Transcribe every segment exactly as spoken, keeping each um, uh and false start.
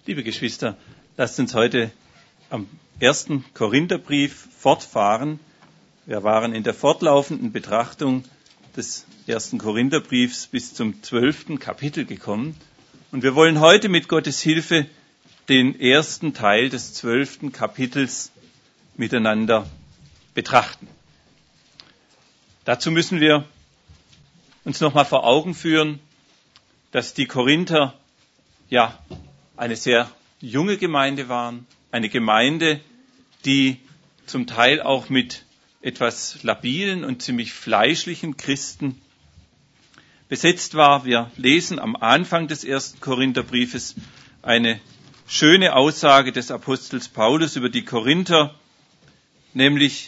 Liebe Geschwister, lasst uns heute am ersten Korintherbrief fortfahren. Wir waren in der fortlaufenden Betrachtung des ersten Korintherbriefs bis zum zwölften Kapitel gekommen. Und wir wollen heute mit Gottes Hilfe den ersten Teil des zwölften Kapitels miteinander betrachten. Dazu müssen wir uns nochmal vor Augen führen, dass die Korinther ja eine sehr junge Gemeinde waren, eine Gemeinde, die zum Teil auch mit etwas labilen und ziemlich fleischlichen Christen besetzt war. Wir lesen am Anfang des ersten Korintherbriefes eine schöne Aussage des Apostels Paulus über die Korinther, nämlich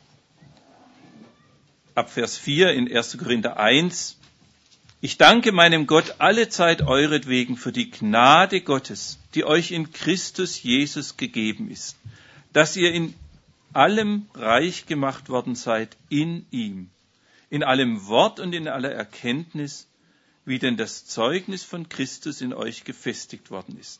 ab Vers vier in ersten Korinther eins. Ich danke meinem Gott allezeit euretwegen für die Gnade Gottes, die euch in Christus Jesus gegeben ist, dass ihr in allem reich gemacht worden seid in ihm, in allem Wort und in aller Erkenntnis, wie denn das Zeugnis von Christus in euch gefestigt worden ist.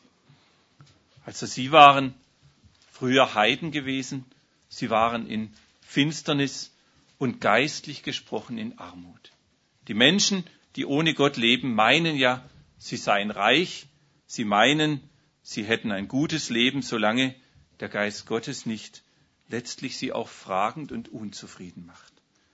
Also sie waren früher Heiden gewesen, sie waren in Finsternis und geistlich gesprochen in Armut. Die Menschen, die ohne Gott leben, meinen ja, sie seien reich, sie meinen, sie hätten ein gutes Leben, solange der Geist Gottes nicht letztlich sie auch fragend und unzufrieden macht.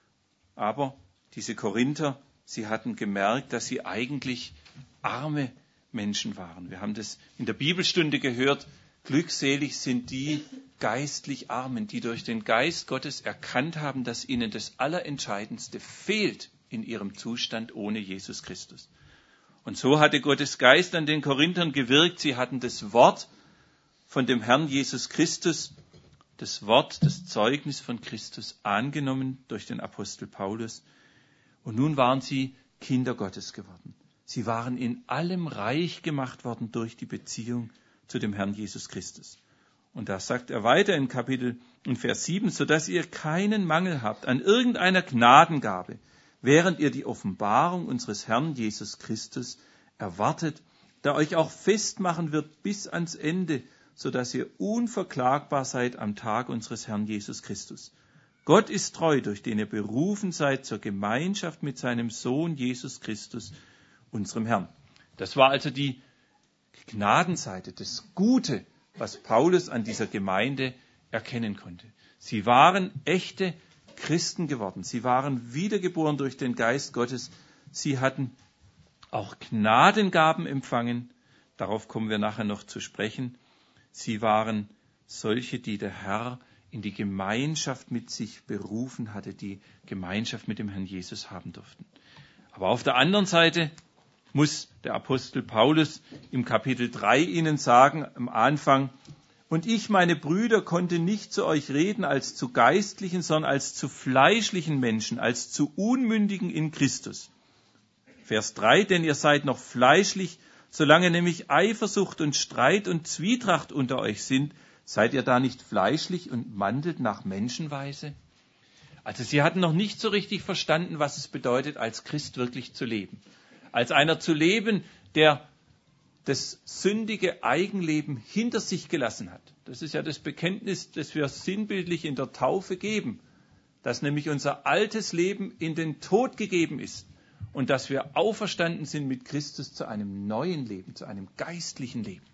Aber diese Korinther, sie hatten gemerkt, dass sie eigentlich arme Menschen waren. Wir haben das in der Bibelstunde gehört, glückselig sind die geistlich Armen, die durch den Geist Gottes erkannt haben, dass ihnen das Allerentscheidendste fehlt in ihrem Zustand ohne Jesus Christus. Und so hatte Gottes Geist an den Korinthern gewirkt. Sie hatten das Wort von dem Herrn Jesus Christus, das Wort, das Zeugnis von Christus angenommen durch den Apostel Paulus. Und nun waren sie Kinder Gottes geworden. Sie waren in allem reich gemacht worden durch die Beziehung zu dem Herrn Jesus Christus. Und da sagt er weiter in Kapitel, in Vers sieben, sodass ihr keinen Mangel habt an irgendeiner Gnadengabe, während ihr die Offenbarung unseres Herrn Jesus Christus erwartet, der euch auch festmachen wird bis ans Ende, sodass ihr unverklagbar seid am Tag unseres Herrn Jesus Christus. Gott ist treu, durch den ihr berufen seid zur Gemeinschaft mit seinem Sohn Jesus Christus, unserem Herrn. Das war also die Gnadenseite, das Gute, was Paulus an dieser Gemeinde erkennen konnte. Sie waren echte Christen geworden. Sie waren wiedergeboren durch den Geist Gottes. Sie hatten auch Gnadengaben empfangen. Darauf kommen wir nachher noch zu sprechen. Sie waren solche, die der Herr in die Gemeinschaft mit sich berufen hatte, die Gemeinschaft mit dem Herrn Jesus haben durften. Aber auf der anderen Seite muss der Apostel Paulus im Kapitel drei ihnen sagen, am Anfang, und ich, meine Brüder, konnte nicht zu euch reden als zu geistlichen, sondern als zu fleischlichen Menschen, als zu Unmündigen in Christus. Vers drei, denn ihr seid noch fleischlich, solange nämlich Eifersucht und Streit und Zwietracht unter euch sind, seid ihr da nicht fleischlich und wandelt nach Menschenweise? Also sie hatten noch nicht so richtig verstanden, was es bedeutet, als Christ wirklich zu leben. Als einer zu leben, der das sündige Eigenleben hinter sich gelassen hat. Das ist ja das Bekenntnis, das wir sinnbildlich in der Taufe geben, dass nämlich unser altes Leben in den Tod gegeben ist und dass wir auferstanden sind mit Christus zu einem neuen Leben, zu einem geistlichen Leben.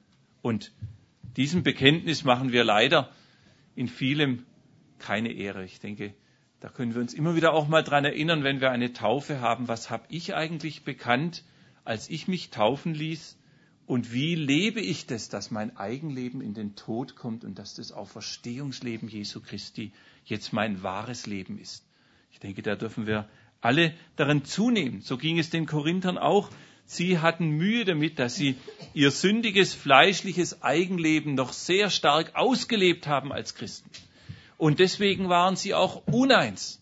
Und diesem Bekenntnis machen wir leider in vielem keine Ehre. Ich denke, da können wir uns immer wieder auch mal dran erinnern, wenn wir eine Taufe haben, was habe ich eigentlich bekannt, als ich mich taufen ließ? Und wie lebe ich das, dass mein Eigenleben in den Tod kommt und dass das Auferstehungsleben Jesu Christi jetzt mein wahres Leben ist? Ich denke, da dürfen wir alle darin zunehmen. So ging es den Korinthern auch. Sie hatten Mühe damit, dass sie ihr sündiges, fleischliches Eigenleben noch sehr stark ausgelebt haben als Christen. Und deswegen waren sie auch uneins.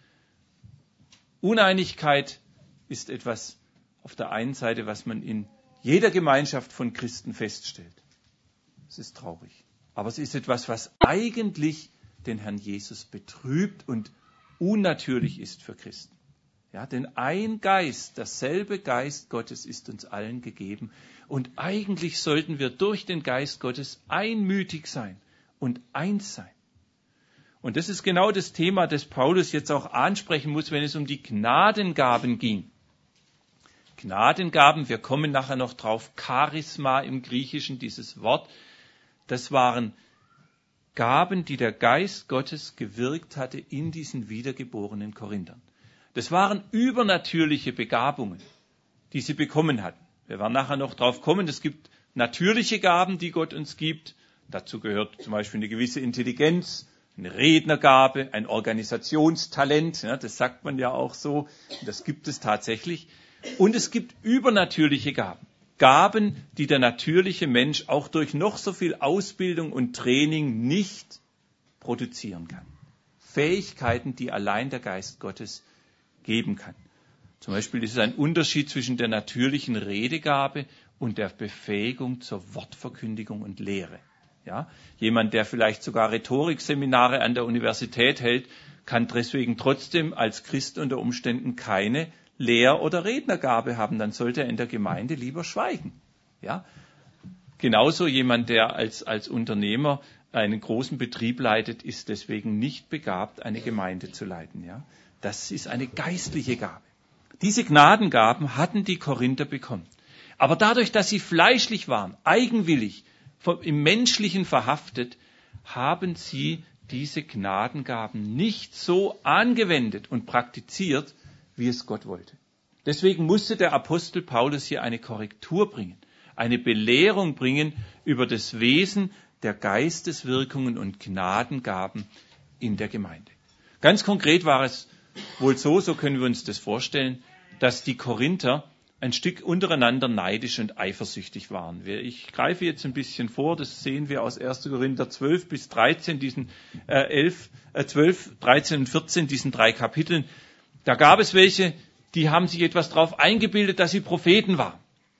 Uneinigkeit ist etwas auf der einen Seite, was man in jeder Gemeinschaft von Christen feststellt. Es ist traurig. Aber es ist etwas, was eigentlich den Herrn Jesus betrübt und unnatürlich ist für Christen. Ja, denn ein Geist, derselbe Geist Gottes ist uns allen gegeben. Und eigentlich sollten wir durch den Geist Gottes einmütig sein und eins sein. Und das ist genau das Thema, das Paulus jetzt auch ansprechen muss, wenn es um die Gnadengaben ging. Gnadengaben, wir kommen nachher noch drauf, Charisma im Griechischen, dieses Wort, das waren Gaben, die der Geist Gottes gewirkt hatte in diesen wiedergeborenen Korinthern. Das waren übernatürliche Begabungen, die sie bekommen hatten. Wir werden nachher noch drauf kommen, es gibt natürliche Gaben, die Gott uns gibt. Dazu gehört zum Beispiel eine gewisse Intelligenz, eine Rednergabe, ein Organisationstalent, ja, das sagt man ja auch so, das gibt es tatsächlich. Und es gibt übernatürliche Gaben. Gaben, die der natürliche Mensch auch durch noch so viel Ausbildung und Training nicht produzieren kann. Fähigkeiten, die allein der Geist Gottes geben kann. Zum Beispiel ist es ein Unterschied zwischen der natürlichen Redegabe und der Befähigung zur Wortverkündigung und Lehre. Ja, jemand, der vielleicht sogar Rhetorikseminare an der Universität hält, kann deswegen trotzdem als Christ unter Umständen keine Lehr- oder Rednergabe haben. Dann sollte er in der Gemeinde lieber schweigen. Ja, genauso jemand, der als, als Unternehmer einen großen Betrieb leitet, ist deswegen nicht begabt, eine Gemeinde zu leiten. Ja, das ist eine geistliche Gabe. Diese Gnadengaben hatten die Korinther bekommen. Aber dadurch, dass sie fleischlich waren, eigenwillig, im Menschlichen verhaftet, haben sie diese Gnadengaben nicht so angewendet und praktiziert, wie es Gott wollte. Deswegen musste der Apostel Paulus hier eine Korrektur bringen, eine Belehrung bringen über das Wesen der Geisteswirkungen und Gnadengaben in der Gemeinde. Ganz konkret war es wohl so, so können wir uns das vorstellen, dass die Korinther ein Stück untereinander neidisch und eifersüchtig waren. Ich greife jetzt ein bisschen vor, das sehen wir aus erster Korinther zwölf bis dreizehn, diesen äh, elf, äh, zwölf, dreizehn und vierzehn, diesen drei Kapiteln. Da gab es welche, die haben sich etwas drauf eingebildet, dass sie Propheten waren.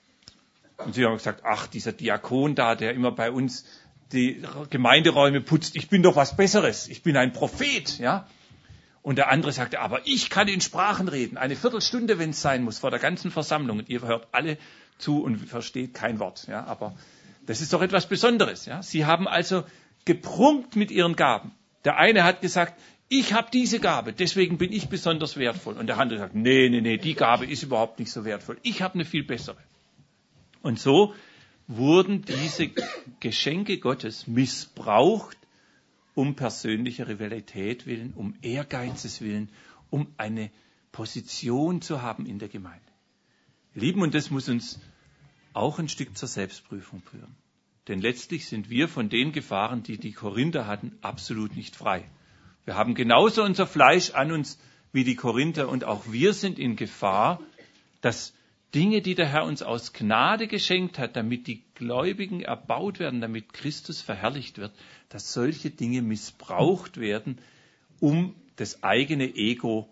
Und sie haben gesagt, ach, dieser Diakon da, der immer bei uns die Gemeinderäume putzt, ich bin doch was Besseres, ich bin ein Prophet, ja. Und der andere sagte, aber ich kann in Sprachen reden, eine Viertelstunde, wenn es sein muss, vor der ganzen Versammlung. Und ihr hört alle zu und versteht kein Wort. Ja, aber das ist doch etwas Besonderes. Ja. Sie haben also geprunkt mit ihren Gaben. Der eine hat gesagt, ich habe diese Gabe, deswegen bin ich besonders wertvoll. Und der andere sagt, nee, nee, nee, die Gabe ist überhaupt nicht so wertvoll. Ich habe eine viel bessere. Und so wurden diese Geschenke Gottes missbraucht, um persönlicher Rivalität willen, um Ehrgeizes willen, um eine Position zu haben in der Gemeinde. Lieben, und das muss uns auch ein Stück zur Selbstprüfung führen. Denn letztlich sind wir von den Gefahren, die die Korinther hatten, absolut nicht frei. Wir haben genauso unser Fleisch an uns wie die Korinther und auch wir sind in Gefahr, dass Dinge, die der Herr uns aus Gnade geschenkt hat, damit die Gläubigen erbaut werden, damit Christus verherrlicht wird, dass solche Dinge missbraucht werden, um das eigene Ego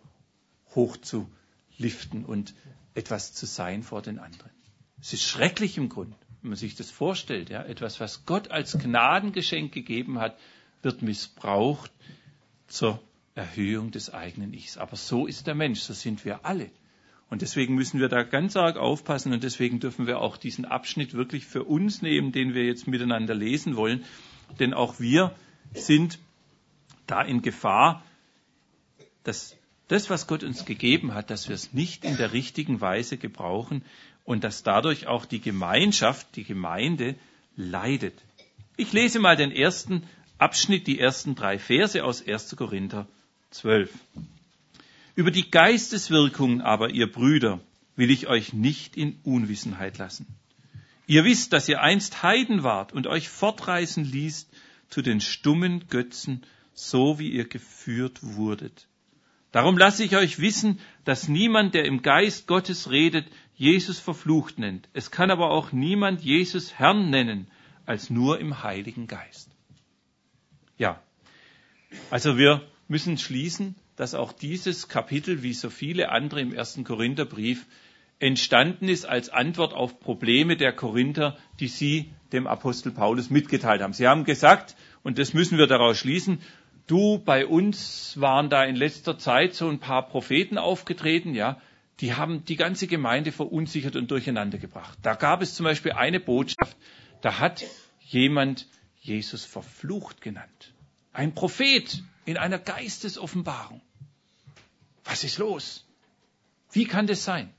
hochzuliften und etwas zu sein vor den anderen. Es ist schrecklich im Grund, wenn man sich das vorstellt. Ja, etwas, was Gott als Gnadengeschenk gegeben hat, wird missbraucht zur Erhöhung des eigenen Ichs. Aber so ist der Mensch, so sind wir alle. Und deswegen müssen wir da ganz arg aufpassen und deswegen dürfen wir auch diesen Abschnitt wirklich für uns nehmen, den wir jetzt miteinander lesen wollen. Denn auch wir sind da in Gefahr, dass das, was Gott uns gegeben hat, dass wir es nicht in der richtigen Weise gebrauchen und dass dadurch auch die Gemeinschaft, die Gemeinde leidet. Ich lese mal den ersten Abschnitt, die ersten drei Verse aus erster Korinther zwölf. Über die Geisteswirkungen aber, ihr Brüder, will ich euch nicht in Unwissenheit lassen. Ihr wisst, dass ihr einst Heiden wart und euch fortreißen ließt zu den stummen Götzen, so wie ihr geführt wurdet. Darum lasse ich euch wissen, dass niemand, der im Geist Gottes redet, Jesus verflucht nennt. Es kann aber auch niemand Jesus Herrn nennen, als nur im Heiligen Geist. Ja, also wir müssen schließen, dass auch dieses Kapitel, wie so viele andere im ersten Korintherbrief, entstanden ist als Antwort auf Probleme der Korinther, die sie dem Apostel Paulus mitgeteilt haben. Sie haben gesagt, und das müssen wir daraus schließen, du, bei uns waren da in letzter Zeit so ein paar Propheten aufgetreten, ja, die haben die ganze Gemeinde verunsichert und durcheinander gebracht. Da gab es zum Beispiel eine Botschaft, da hat jemand Jesus verflucht genannt. Ein Prophet in einer Geistesoffenbarung. Was ist los? Wie kann das sein?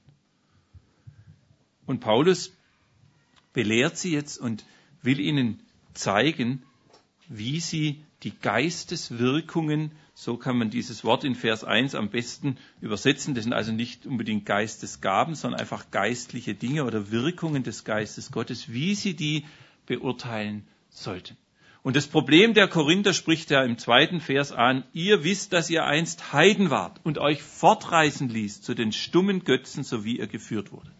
Und Paulus belehrt sie jetzt und will ihnen zeigen, wie sie die Geisteswirkungen, so kann man dieses Wort in Vers eins am besten übersetzen, das sind also nicht unbedingt Geistesgaben, sondern einfach geistliche Dinge oder Wirkungen des Geistes Gottes, wie sie die beurteilen sollten. Und das Problem der Korinther spricht ja im zweiten Vers an, ihr wisst, dass ihr einst Heiden wart und euch fortreißen ließ zu den stummen Götzen, so wie ihr geführt wurdet.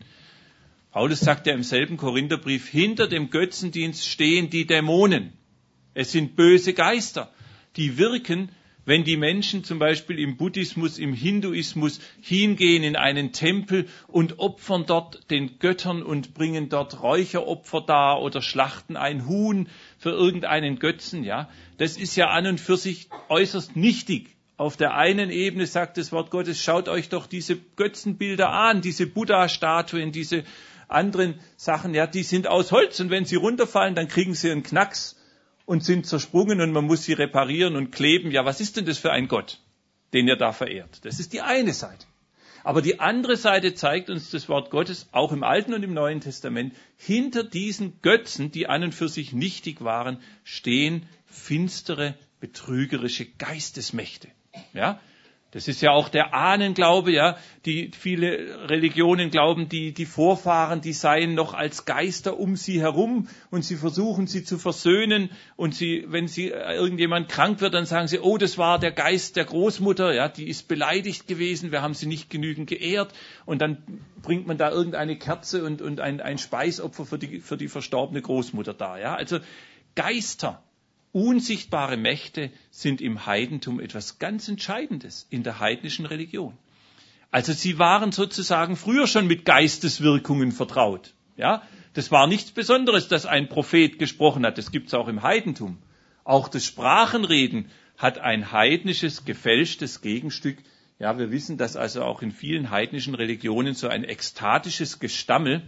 Paulus sagt ja im selben Korintherbrief, hinter dem Götzendienst stehen die Dämonen. Es sind böse Geister, die wirken, wenn die Menschen zum Beispiel im Buddhismus, im Hinduismus hingehen in einen Tempel und opfern dort den Göttern und bringen dort Räucheropfer dar oder schlachten ein Huhn für irgendeinen Götzen. Ja, das ist ja an und für sich äußerst nichtig. Auf der einen Ebene sagt das Wort Gottes, schaut euch doch diese Götzenbilder an, diese Buddha-Statuen, diese anderen Sachen, ja, die sind aus Holz und wenn sie runterfallen, dann kriegen sie einen Knacks und sind zersprungen und man muss sie reparieren und kleben. Ja, was ist denn das für ein Gott, den ihr da verehrt? Das ist die eine Seite. Aber die andere Seite zeigt uns das Wort Gottes, auch im Alten und im Neuen Testament, hinter diesen Götzen, die an und für sich nichtig waren, stehen finstere, betrügerische Geistesmächte. Ja, das ist ja auch der Ahnenglaube, ja, die viele Religionen glauben, die, die Vorfahren, die seien noch als Geister um sie herum und sie versuchen sie zu versöhnen und sie, wenn sie irgendjemand krank wird, dann sagen sie, oh, das war der Geist der Großmutter, ja, die ist beleidigt gewesen, wir haben sie nicht genügend geehrt und dann bringt man da irgendeine Kerze und, und ein, ein Speisopfer für die, für die verstorbene Großmutter da, ja, also Geister. Unsichtbare Mächte sind im Heidentum etwas ganz Entscheidendes in der heidnischen Religion. Also sie waren sozusagen früher schon mit Geisteswirkungen vertraut. Ja, das war nichts Besonderes, dass ein Prophet gesprochen hat. Das gibt es auch im Heidentum. Auch das Sprachenreden hat ein heidnisches, gefälschtes Gegenstück. Ja, wir wissen, dass also auch in vielen heidnischen Religionen so ein ekstatisches Gestammel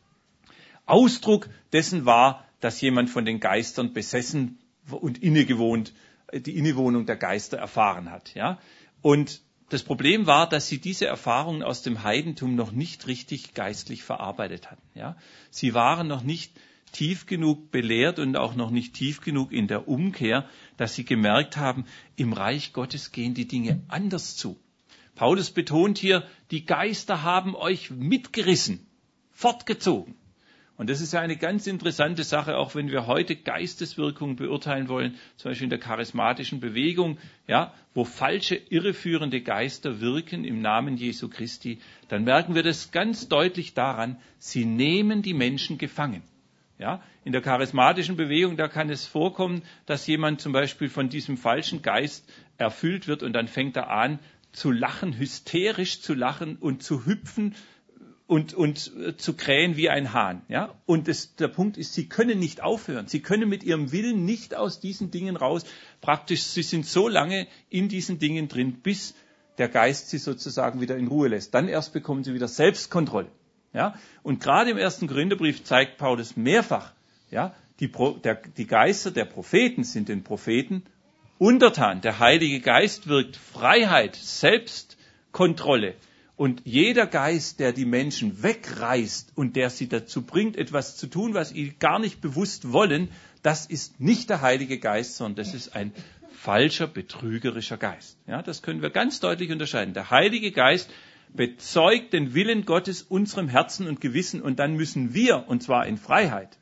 Ausdruck dessen war, dass jemand von den Geistern besessen und innegewohnt, die Innewohnung der Geister erfahren hat. Ja? Und das Problem war, dass sie diese Erfahrungen aus dem Heidentum noch nicht richtig geistlich verarbeitet hatten. Ja? Sie waren noch nicht tief genug belehrt und auch noch nicht tief genug in der Umkehr, dass sie gemerkt haben, im Reich Gottes gehen die Dinge anders zu. Paulus betont hier, die Geister haben euch mitgerissen, fortgezogen. Und das ist ja eine ganz interessante Sache, auch wenn wir heute Geisteswirkungen beurteilen wollen, zum Beispiel in der charismatischen Bewegung, ja, wo falsche, irreführende Geister wirken im Namen Jesu Christi, dann merken wir das ganz deutlich daran, sie nehmen die Menschen gefangen. Ja, in der charismatischen Bewegung, da kann es vorkommen, dass jemand zum Beispiel von diesem falschen Geist erfüllt wird und dann fängt er an zu lachen, hysterisch zu lachen und zu hüpfen, und, und äh, zu krähen wie ein Hahn. Ja? Und das, der Punkt ist, sie können nicht aufhören. Sie können mit ihrem Willen nicht aus diesen Dingen raus. Praktisch, sie sind so lange in diesen Dingen drin, bis der Geist sie sozusagen wieder in Ruhe lässt. Dann erst bekommen sie wieder Selbstkontrolle. Ja? Und gerade im ersten Korintherbrief zeigt Paulus mehrfach, ja, die, Pro, der, die Geister der Propheten sind den Propheten untertan. Der Heilige Geist wirkt Freiheit, Selbstkontrolle. Und jeder Geist, der die Menschen wegreißt und der sie dazu bringt, etwas zu tun, was sie gar nicht bewusst wollen, das ist nicht der Heilige Geist, sondern das ist ein falscher, betrügerischer Geist. Ja, das können wir ganz deutlich unterscheiden. Der Heilige Geist bezeugt den Willen Gottes unserem Herzen und Gewissen und dann müssen wir, und zwar in Freiheit,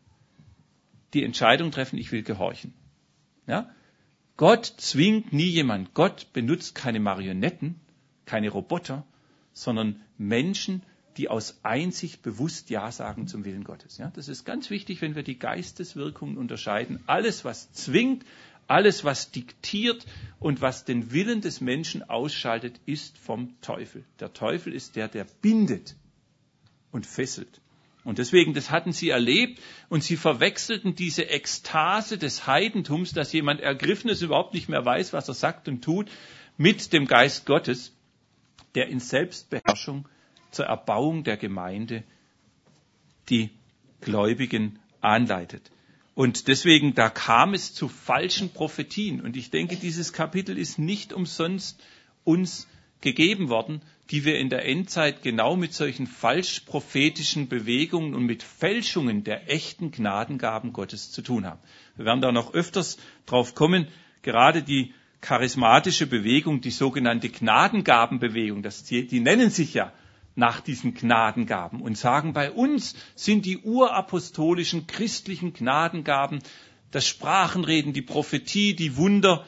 die Entscheidung treffen, ich will gehorchen. Ja? Gott zwingt nie jemand. Gott benutzt keine Marionetten, keine Roboter, sondern Menschen, die aus Einsicht bewusst Ja sagen zum Willen Gottes. Ja, das ist ganz wichtig, wenn wir die Geisteswirkungen unterscheiden. Alles, was zwingt, alles, was diktiert und was den Willen des Menschen ausschaltet, ist vom Teufel. Der Teufel ist der, der bindet und fesselt. Und deswegen, das hatten sie erlebt und sie verwechselten diese Ekstase des Heidentums, dass jemand ergriffen ist, überhaupt nicht mehr weiß, was er sagt und tut, mit dem Geist Gottes, der in Selbstbeherrschung zur Erbauung der Gemeinde die Gläubigen anleitet. Und deswegen, da kam es zu falschen Prophetien. Und ich denke, dieses Kapitel ist nicht umsonst uns gegeben worden, die wir in der Endzeit genau mit solchen falsch prophetischen Bewegungen und mit Fälschungen der echten Gnadengaben Gottes zu tun haben. Wir werden da noch öfters drauf kommen, gerade die charismatische Bewegung, die sogenannte Gnadengabenbewegung, das, die, die nennen sich ja nach diesen Gnadengaben und sagen, bei uns sind die urapostolischen christlichen Gnadengaben, das Sprachenreden, die Prophetie, die Wunder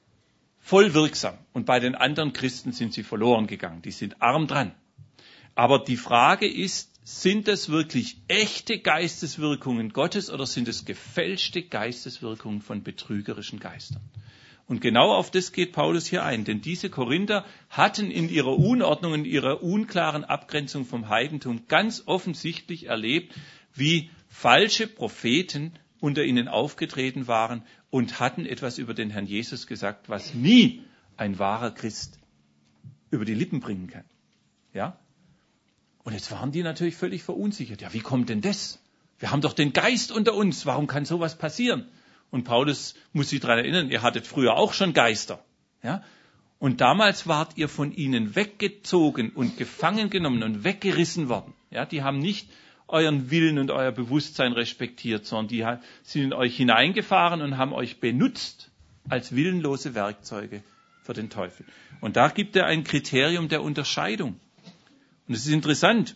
voll wirksam. Und bei den anderen Christen sind sie verloren gegangen. Die sind arm dran. Aber die Frage ist, sind es wirklich echte Geisteswirkungen Gottes oder sind es gefälschte Geisteswirkungen von betrügerischen Geistern? Und genau auf das geht Paulus hier ein. Denn diese Korinther hatten in ihrer Unordnung, in ihrer unklaren Abgrenzung vom Heidentum ganz offensichtlich erlebt, wie falsche Propheten unter ihnen aufgetreten waren und hatten etwas über den Herrn Jesus gesagt, was nie ein wahrer Christ über die Lippen bringen kann. Ja? Und jetzt waren die natürlich völlig verunsichert. Ja, wie kommt denn das? Wir haben doch den Geist unter uns. Warum kann sowas passieren? Und Paulus muss sie daran erinnern, ihr hattet früher auch schon Geister. Ja? Und damals wart ihr von ihnen weggezogen und gefangen genommen und weggerissen worden. Ja? Die haben nicht euren Willen und euer Bewusstsein respektiert, sondern die sind in euch hineingefahren und haben euch benutzt als willenlose Werkzeuge für den Teufel. Und da gibt er ein Kriterium der Unterscheidung. Und es ist interessant,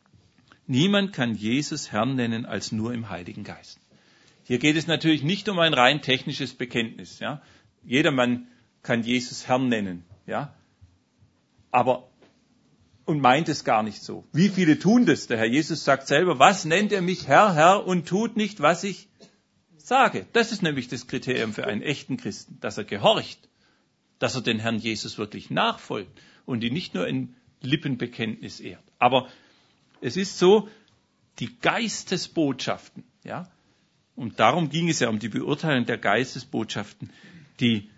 niemand kann Jesus Herrn nennen als nur im Heiligen Geist. Hier geht es natürlich nicht um ein rein technisches Bekenntnis. Ja? Jedermann kann Jesus Herrn nennen, ja, aber und meint es gar nicht so. Wie viele tun das? Der Herr Jesus sagt selber, was nennt er mich Herr, Herr und tut nicht, was ich sage. Das ist nämlich das Kriterium für einen echten Christen, dass er gehorcht, dass er den Herrn Jesus wirklich nachfolgt und ihn nicht nur in Lippenbekenntnis ehrt. Aber es ist so, die Geistesbotschaften, ja, und darum ging es ja um die Beurteilung der Geistesbotschaften, die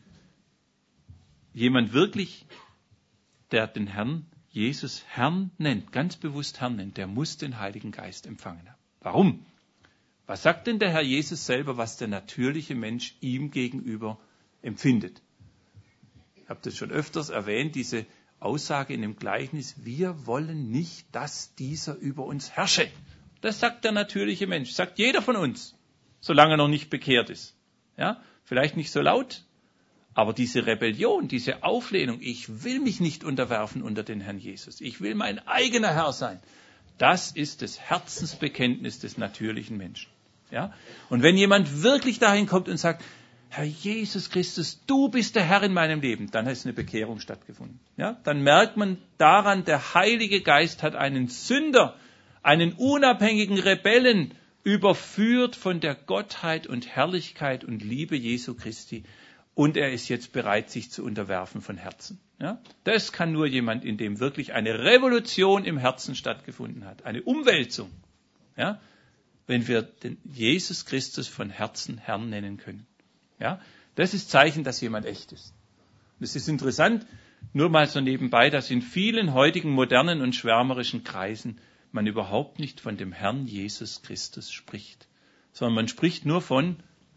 jemand wirklich, der den Herrn Jesus Herrn nennt, ganz bewusst Herrn nennt, der muss den Heiligen Geist empfangen haben. Warum? Was sagt denn der Herr Jesus selber, was der natürliche Mensch ihm gegenüber empfindet? Ich habe das schon öfters erwähnt, diese Aussage in dem Gleichnis, wir wollen nicht, dass dieser über uns herrsche. Das sagt der natürliche Mensch, sagt jeder von uns, solange er noch nicht bekehrt ist. Ja? Vielleicht nicht so laut, aber diese Rebellion, diese Auflehnung, ich will mich nicht unterwerfen unter den Herrn Jesus, ich will mein eigener Herr sein, das ist das Herzensbekenntnis des natürlichen Menschen. Ja? Und wenn jemand wirklich dahin kommt und sagt, Herr Jesus Christus, du bist der Herr in meinem Leben, dann hat eine Bekehrung stattgefunden. Ja? Dann merkt man daran, der Heilige Geist hat einen Sünder, einen unabhängigen Rebellen überführt von der Gottheit und Herrlichkeit und Liebe Jesu Christi. Und er ist jetzt bereit, sich zu unterwerfen von Herzen. Ja? Das kann nur jemand, in dem wirklich eine Revolution im Herzen stattgefunden hat, eine Umwälzung, ja? Wenn wir den Jesus Christus von Herzen Herrn nennen können. Ja? Das ist Zeichen, dass jemand echt ist. Und es ist interessant, nur mal so nebenbei, dass in vielen heutigen modernen und schwärmerischen Kreisen man überhaupt nicht von dem Herrn Jesus Christus spricht, sondern man spricht nur von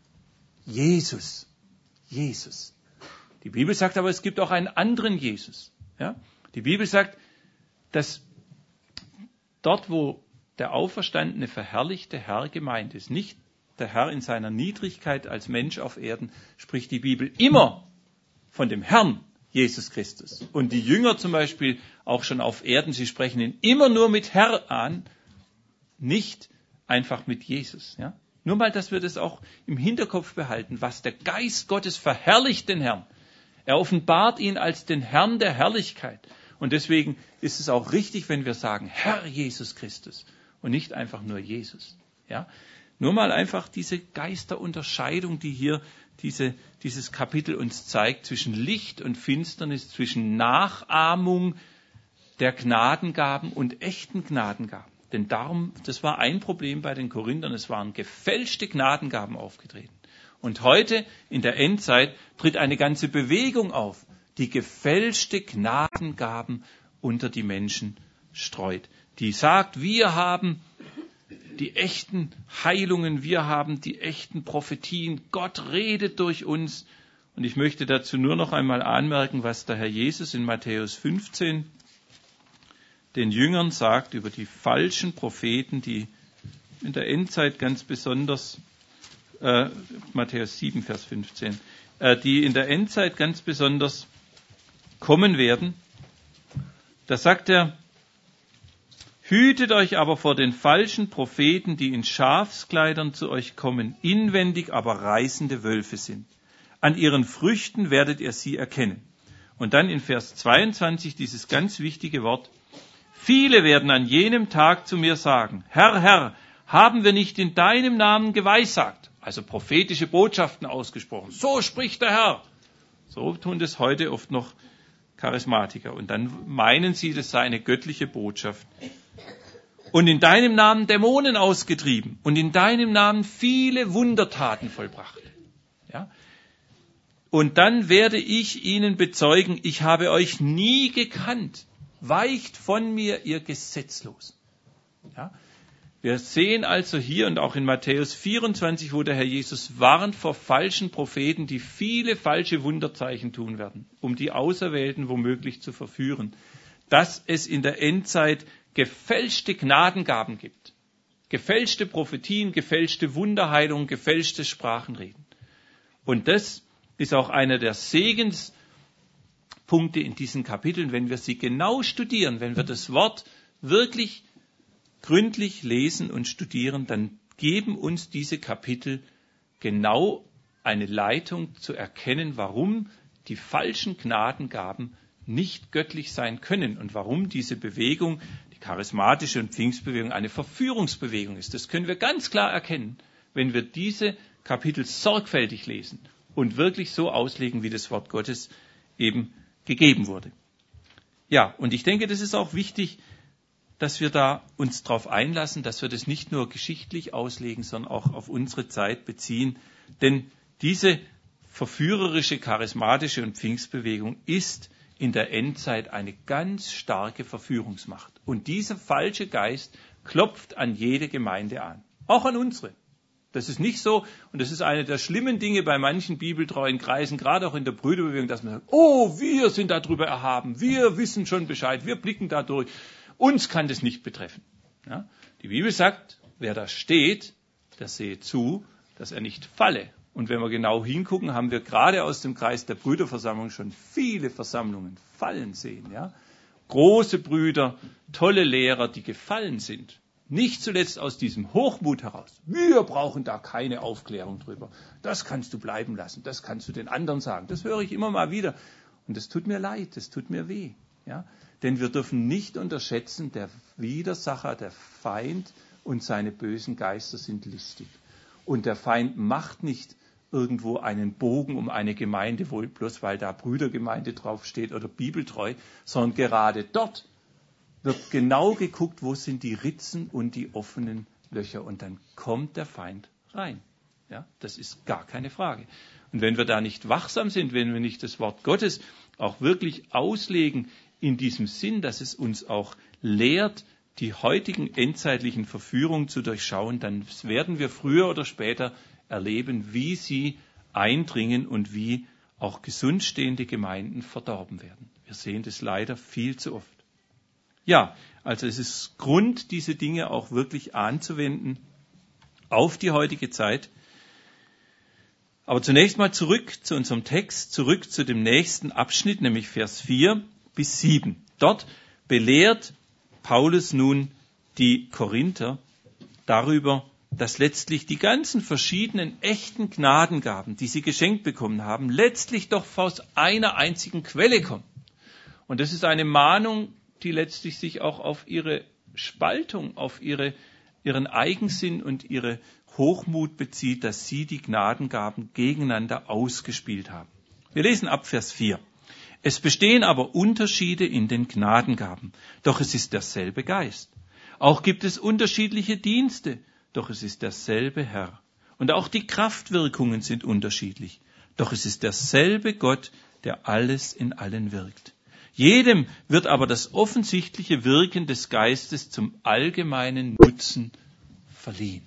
Jesus. Jesus. Die Bibel sagt aber, es gibt auch einen anderen Jesus. Ja? Die Bibel sagt, dass dort, wo der auferstandene, verherrlichte Herr gemeint ist, nicht der Herr in seiner Niedrigkeit als Mensch auf Erden, spricht die Bibel immer von dem Herrn Jesus Christus. Und die Jünger zum Beispiel auch schon auf Erden, sie sprechen ihn immer nur mit Herr an, nicht einfach mit Jesus. Ja? Nur mal, dass wir das auch im Hinterkopf behalten, was der Geist Gottes verherrlicht den Herrn. Er offenbart ihn als den Herrn der Herrlichkeit. Und deswegen ist es auch richtig, wenn wir sagen, Herr Jesus Christus und nicht einfach nur Jesus. Ja? Nur mal einfach diese Geisterunterscheidung, die hier diese, dieses Kapitel uns zeigt, zwischen Licht und Finsternis, zwischen Nachahmung der Gnadengaben und echten Gnadengaben. Denn darum, das war ein Problem bei den Korinthern, es waren gefälschte Gnadengaben aufgetreten. Und heute in der Endzeit tritt eine ganze Bewegung auf, die gefälschte Gnadengaben unter die Menschen streut. Die sagt, wir haben die echten Heilungen, wir haben die echten Prophetien, Gott redet durch uns. Und ich möchte dazu nur noch einmal anmerken, was der Herr Jesus in Matthäus fünfzehn den Jüngern sagt über die falschen Propheten, die in der Endzeit ganz besonders, äh, Matthäus sieben, Vers fünfzehn, äh, die in der Endzeit ganz besonders kommen werden. Da sagt er, hütet euch aber vor den falschen Propheten, die in Schafskleidern zu euch kommen, inwendig aber reißende Wölfe sind. An ihren Früchten werdet ihr sie erkennen. Und dann in Vers zweiundzwanzig dieses ganz wichtige Wort, viele werden an jenem Tag zu mir sagen, Herr, Herr, haben wir nicht in deinem Namen geweissagt, also prophetische Botschaften ausgesprochen. So spricht der Herr. So tun das heute oft noch Charismatiker. Und dann meinen sie, das sei eine göttliche Botschaft. Und in deinem Namen Dämonen ausgetrieben und in deinem Namen viele Wundertaten vollbracht. Ja? Und dann werde ich ihnen bezeugen, ich habe euch nie gekannt. Weicht von mir, ihr Gesetzlosen. Ja? Wir sehen also hier und auch in Matthäus vierundzwanzig, wo der Herr Jesus warnt vor falschen Propheten, die viele falsche Wunderzeichen tun werden, um die Auserwählten womöglich zu verführen, dass es in der Endzeit gefälschte Gnadengaben gibt. Gefälschte Prophetien, gefälschte Wunderheilungen, gefälschte Sprachenreden. Und das ist auch einer der Segenspunkte in diesen Kapiteln, wenn wir sie genau studieren, wenn wir das Wort wirklich gründlich lesen und studieren, dann geben uns diese Kapitel genau eine Leitung zu erkennen, warum die falschen Gnadengaben nicht göttlich sein können und warum diese Bewegung, die charismatische und Pfingstbewegung, eine Verführungsbewegung ist. Das können wir ganz klar erkennen, wenn wir diese Kapitel sorgfältig lesen und wirklich so auslegen, wie das Wort Gottes eben gegeben wurde. Ja, und ich denke, das ist auch wichtig, dass wir da uns darauf einlassen, dass wir das nicht nur geschichtlich auslegen, sondern auch auf unsere Zeit beziehen. Denn diese verführerische, charismatische und Pfingstbewegung ist in der Endzeit eine ganz starke Verführungsmacht. Und dieser falsche Geist klopft an jede Gemeinde an, auch an unsere. Das ist nicht so, und das ist eine der schlimmen Dinge bei manchen bibeltreuen Kreisen, gerade auch in der Brüderbewegung, dass man sagt, oh, wir sind darüber erhaben, wir wissen schon Bescheid, wir blicken da durch. Uns kann das nicht betreffen. Ja? Die Bibel sagt, wer da steht, der sehe zu, dass er nicht falle. Und wenn wir genau hingucken, haben wir gerade aus dem Kreis der Brüderversammlung schon viele Versammlungen fallen sehen. Ja? Große Brüder, tolle Lehrer, die gefallen sind. Nicht zuletzt aus diesem Hochmut heraus. Wir brauchen da keine Aufklärung drüber. Das kannst du bleiben lassen, das kannst du den anderen sagen. Das höre ich immer mal wieder. Und das tut mir leid, das tut mir weh. Ja? Denn wir dürfen nicht unterschätzen, der Widersacher, der Feind und seine bösen Geister sind listig. Und der Feind macht nicht irgendwo einen Bogen um eine Gemeinde, wohl bloß weil da Brüdergemeinde draufsteht oder bibeltreu, sondern gerade dort wird genau geguckt, wo sind die Ritzen und die offenen Löcher. Und dann kommt der Feind rein. Ja, das ist gar keine Frage. Und wenn wir da nicht wachsam sind, wenn wir nicht das Wort Gottes auch wirklich auslegen in diesem Sinn, dass es uns auch lehrt, die heutigen endzeitlichen Verführungen zu durchschauen, dann werden wir früher oder später erleben, wie sie eindringen und wie auch gesund stehende Gemeinden verdorben werden. Wir sehen das leider viel zu oft. Ja, also es ist Grund, diese Dinge auch wirklich anzuwenden auf die heutige Zeit. Aber zunächst mal zurück zu unserem Text, zurück zu dem nächsten Abschnitt, nämlich Vers vier bis sieben. Dort belehrt Paulus nun die Korinther darüber, dass letztlich die ganzen verschiedenen echten Gnadengaben, die sie geschenkt bekommen haben, letztlich doch aus einer einzigen Quelle kommen. Und das ist eine Mahnung, die letztlich sich auch auf ihre Spaltung, auf ihre, ihren Eigensinn und ihre Hochmut bezieht, dass sie die Gnadengaben gegeneinander ausgespielt haben. Wir lesen ab Vers vier. Es bestehen aber Unterschiede in den Gnadengaben, doch es ist derselbe Geist. Auch gibt es unterschiedliche Dienste, doch es ist derselbe Herr. Und auch die Kraftwirkungen sind unterschiedlich, doch es ist derselbe Gott, der alles in allen wirkt. Jedem wird aber das offensichtliche Wirken des Geistes zum allgemeinen Nutzen verliehen.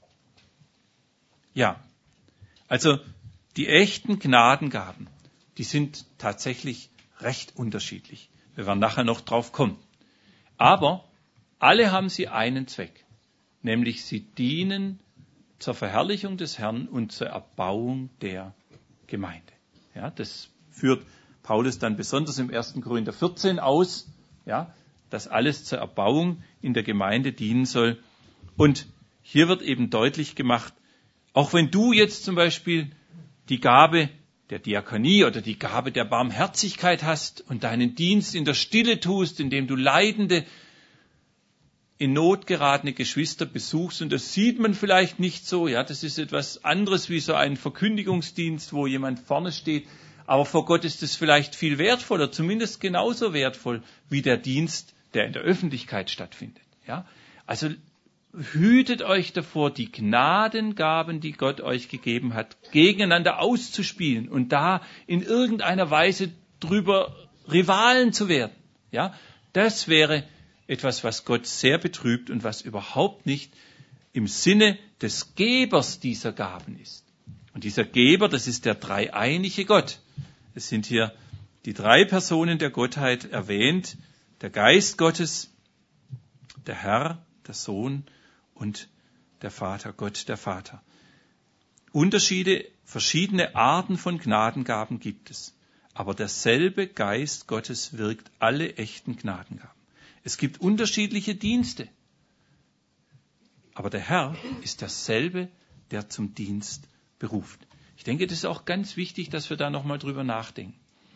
Ja, also die echten Gnadengaben, die sind tatsächlich recht unterschiedlich. Wir werden nachher noch drauf kommen. Aber alle haben sie einen Zweck, nämlich sie dienen zur Verherrlichung des Herrn und zur Erbauung der Gemeinde. Ja, das führt Paulus dann besonders im ersten Korinther vierzehn aus, ja, dass alles zur Erbauung in der Gemeinde dienen soll. Und hier wird eben deutlich gemacht, auch wenn du jetzt zum Beispiel die Gabe der Diakonie oder die Gabe der Barmherzigkeit hast und deinen Dienst in der Stille tust, indem du leidende, in Not geratene Geschwister besuchst, und das sieht man vielleicht nicht so, ja, das ist etwas anderes wie so ein Verkündigungsdienst, wo jemand vorne steht, aber vor Gott ist es vielleicht viel wertvoller, zumindest genauso wertvoll wie der Dienst, der in der Öffentlichkeit stattfindet, ja. Also hütet euch davor, die Gnadengaben, die Gott euch gegeben hat, gegeneinander auszuspielen und da in irgendeiner Weise drüber Rivalen zu werden, ja. Das wäre etwas, was Gott sehr betrübt und was überhaupt nicht im Sinne des Gebers dieser Gaben ist. Und dieser Geber, das ist der dreieinige Gott. Es sind hier die drei Personen der Gottheit erwähnt, der Geist Gottes, der Herr, der Sohn und der Vater, Gott der Vater. Unterschiede, verschiedene Arten von Gnadengaben gibt es, aber derselbe Geist Gottes wirkt alle echten Gnadengaben. Es gibt unterschiedliche Dienste, aber der Herr ist derselbe, der zum Dienst beruft. Ich denke, das ist auch ganz wichtig, dass wir da nochmal drüber nachdenken.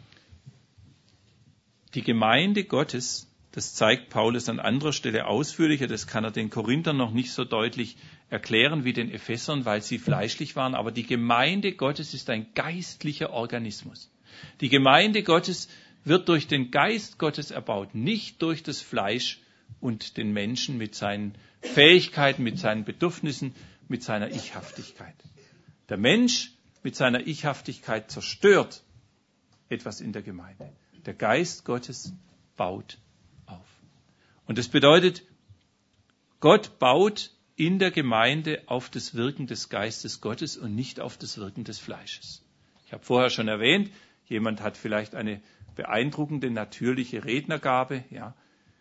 Die Gemeinde Gottes, das zeigt Paulus an anderer Stelle ausführlicher, das kann er den Korinthern noch nicht so deutlich erklären wie den Ephesern, weil sie fleischlich waren, aber die Gemeinde Gottes ist ein geistlicher Organismus. Die Gemeinde Gottes wird durch den Geist Gottes erbaut, nicht durch das Fleisch und den Menschen mit seinen Fähigkeiten, mit seinen Bedürfnissen, mit seiner Ichhaftigkeit. Der Mensch mit seiner Ichhaftigkeit zerstört etwas in der Gemeinde. Der Geist Gottes baut auf. Und das bedeutet, Gott baut in der Gemeinde auf das Wirken des Geistes Gottes und nicht auf das Wirken des Fleisches. Ich habe vorher schon erwähnt, jemand hat vielleicht eine beeindruckende natürliche Rednergabe, ja,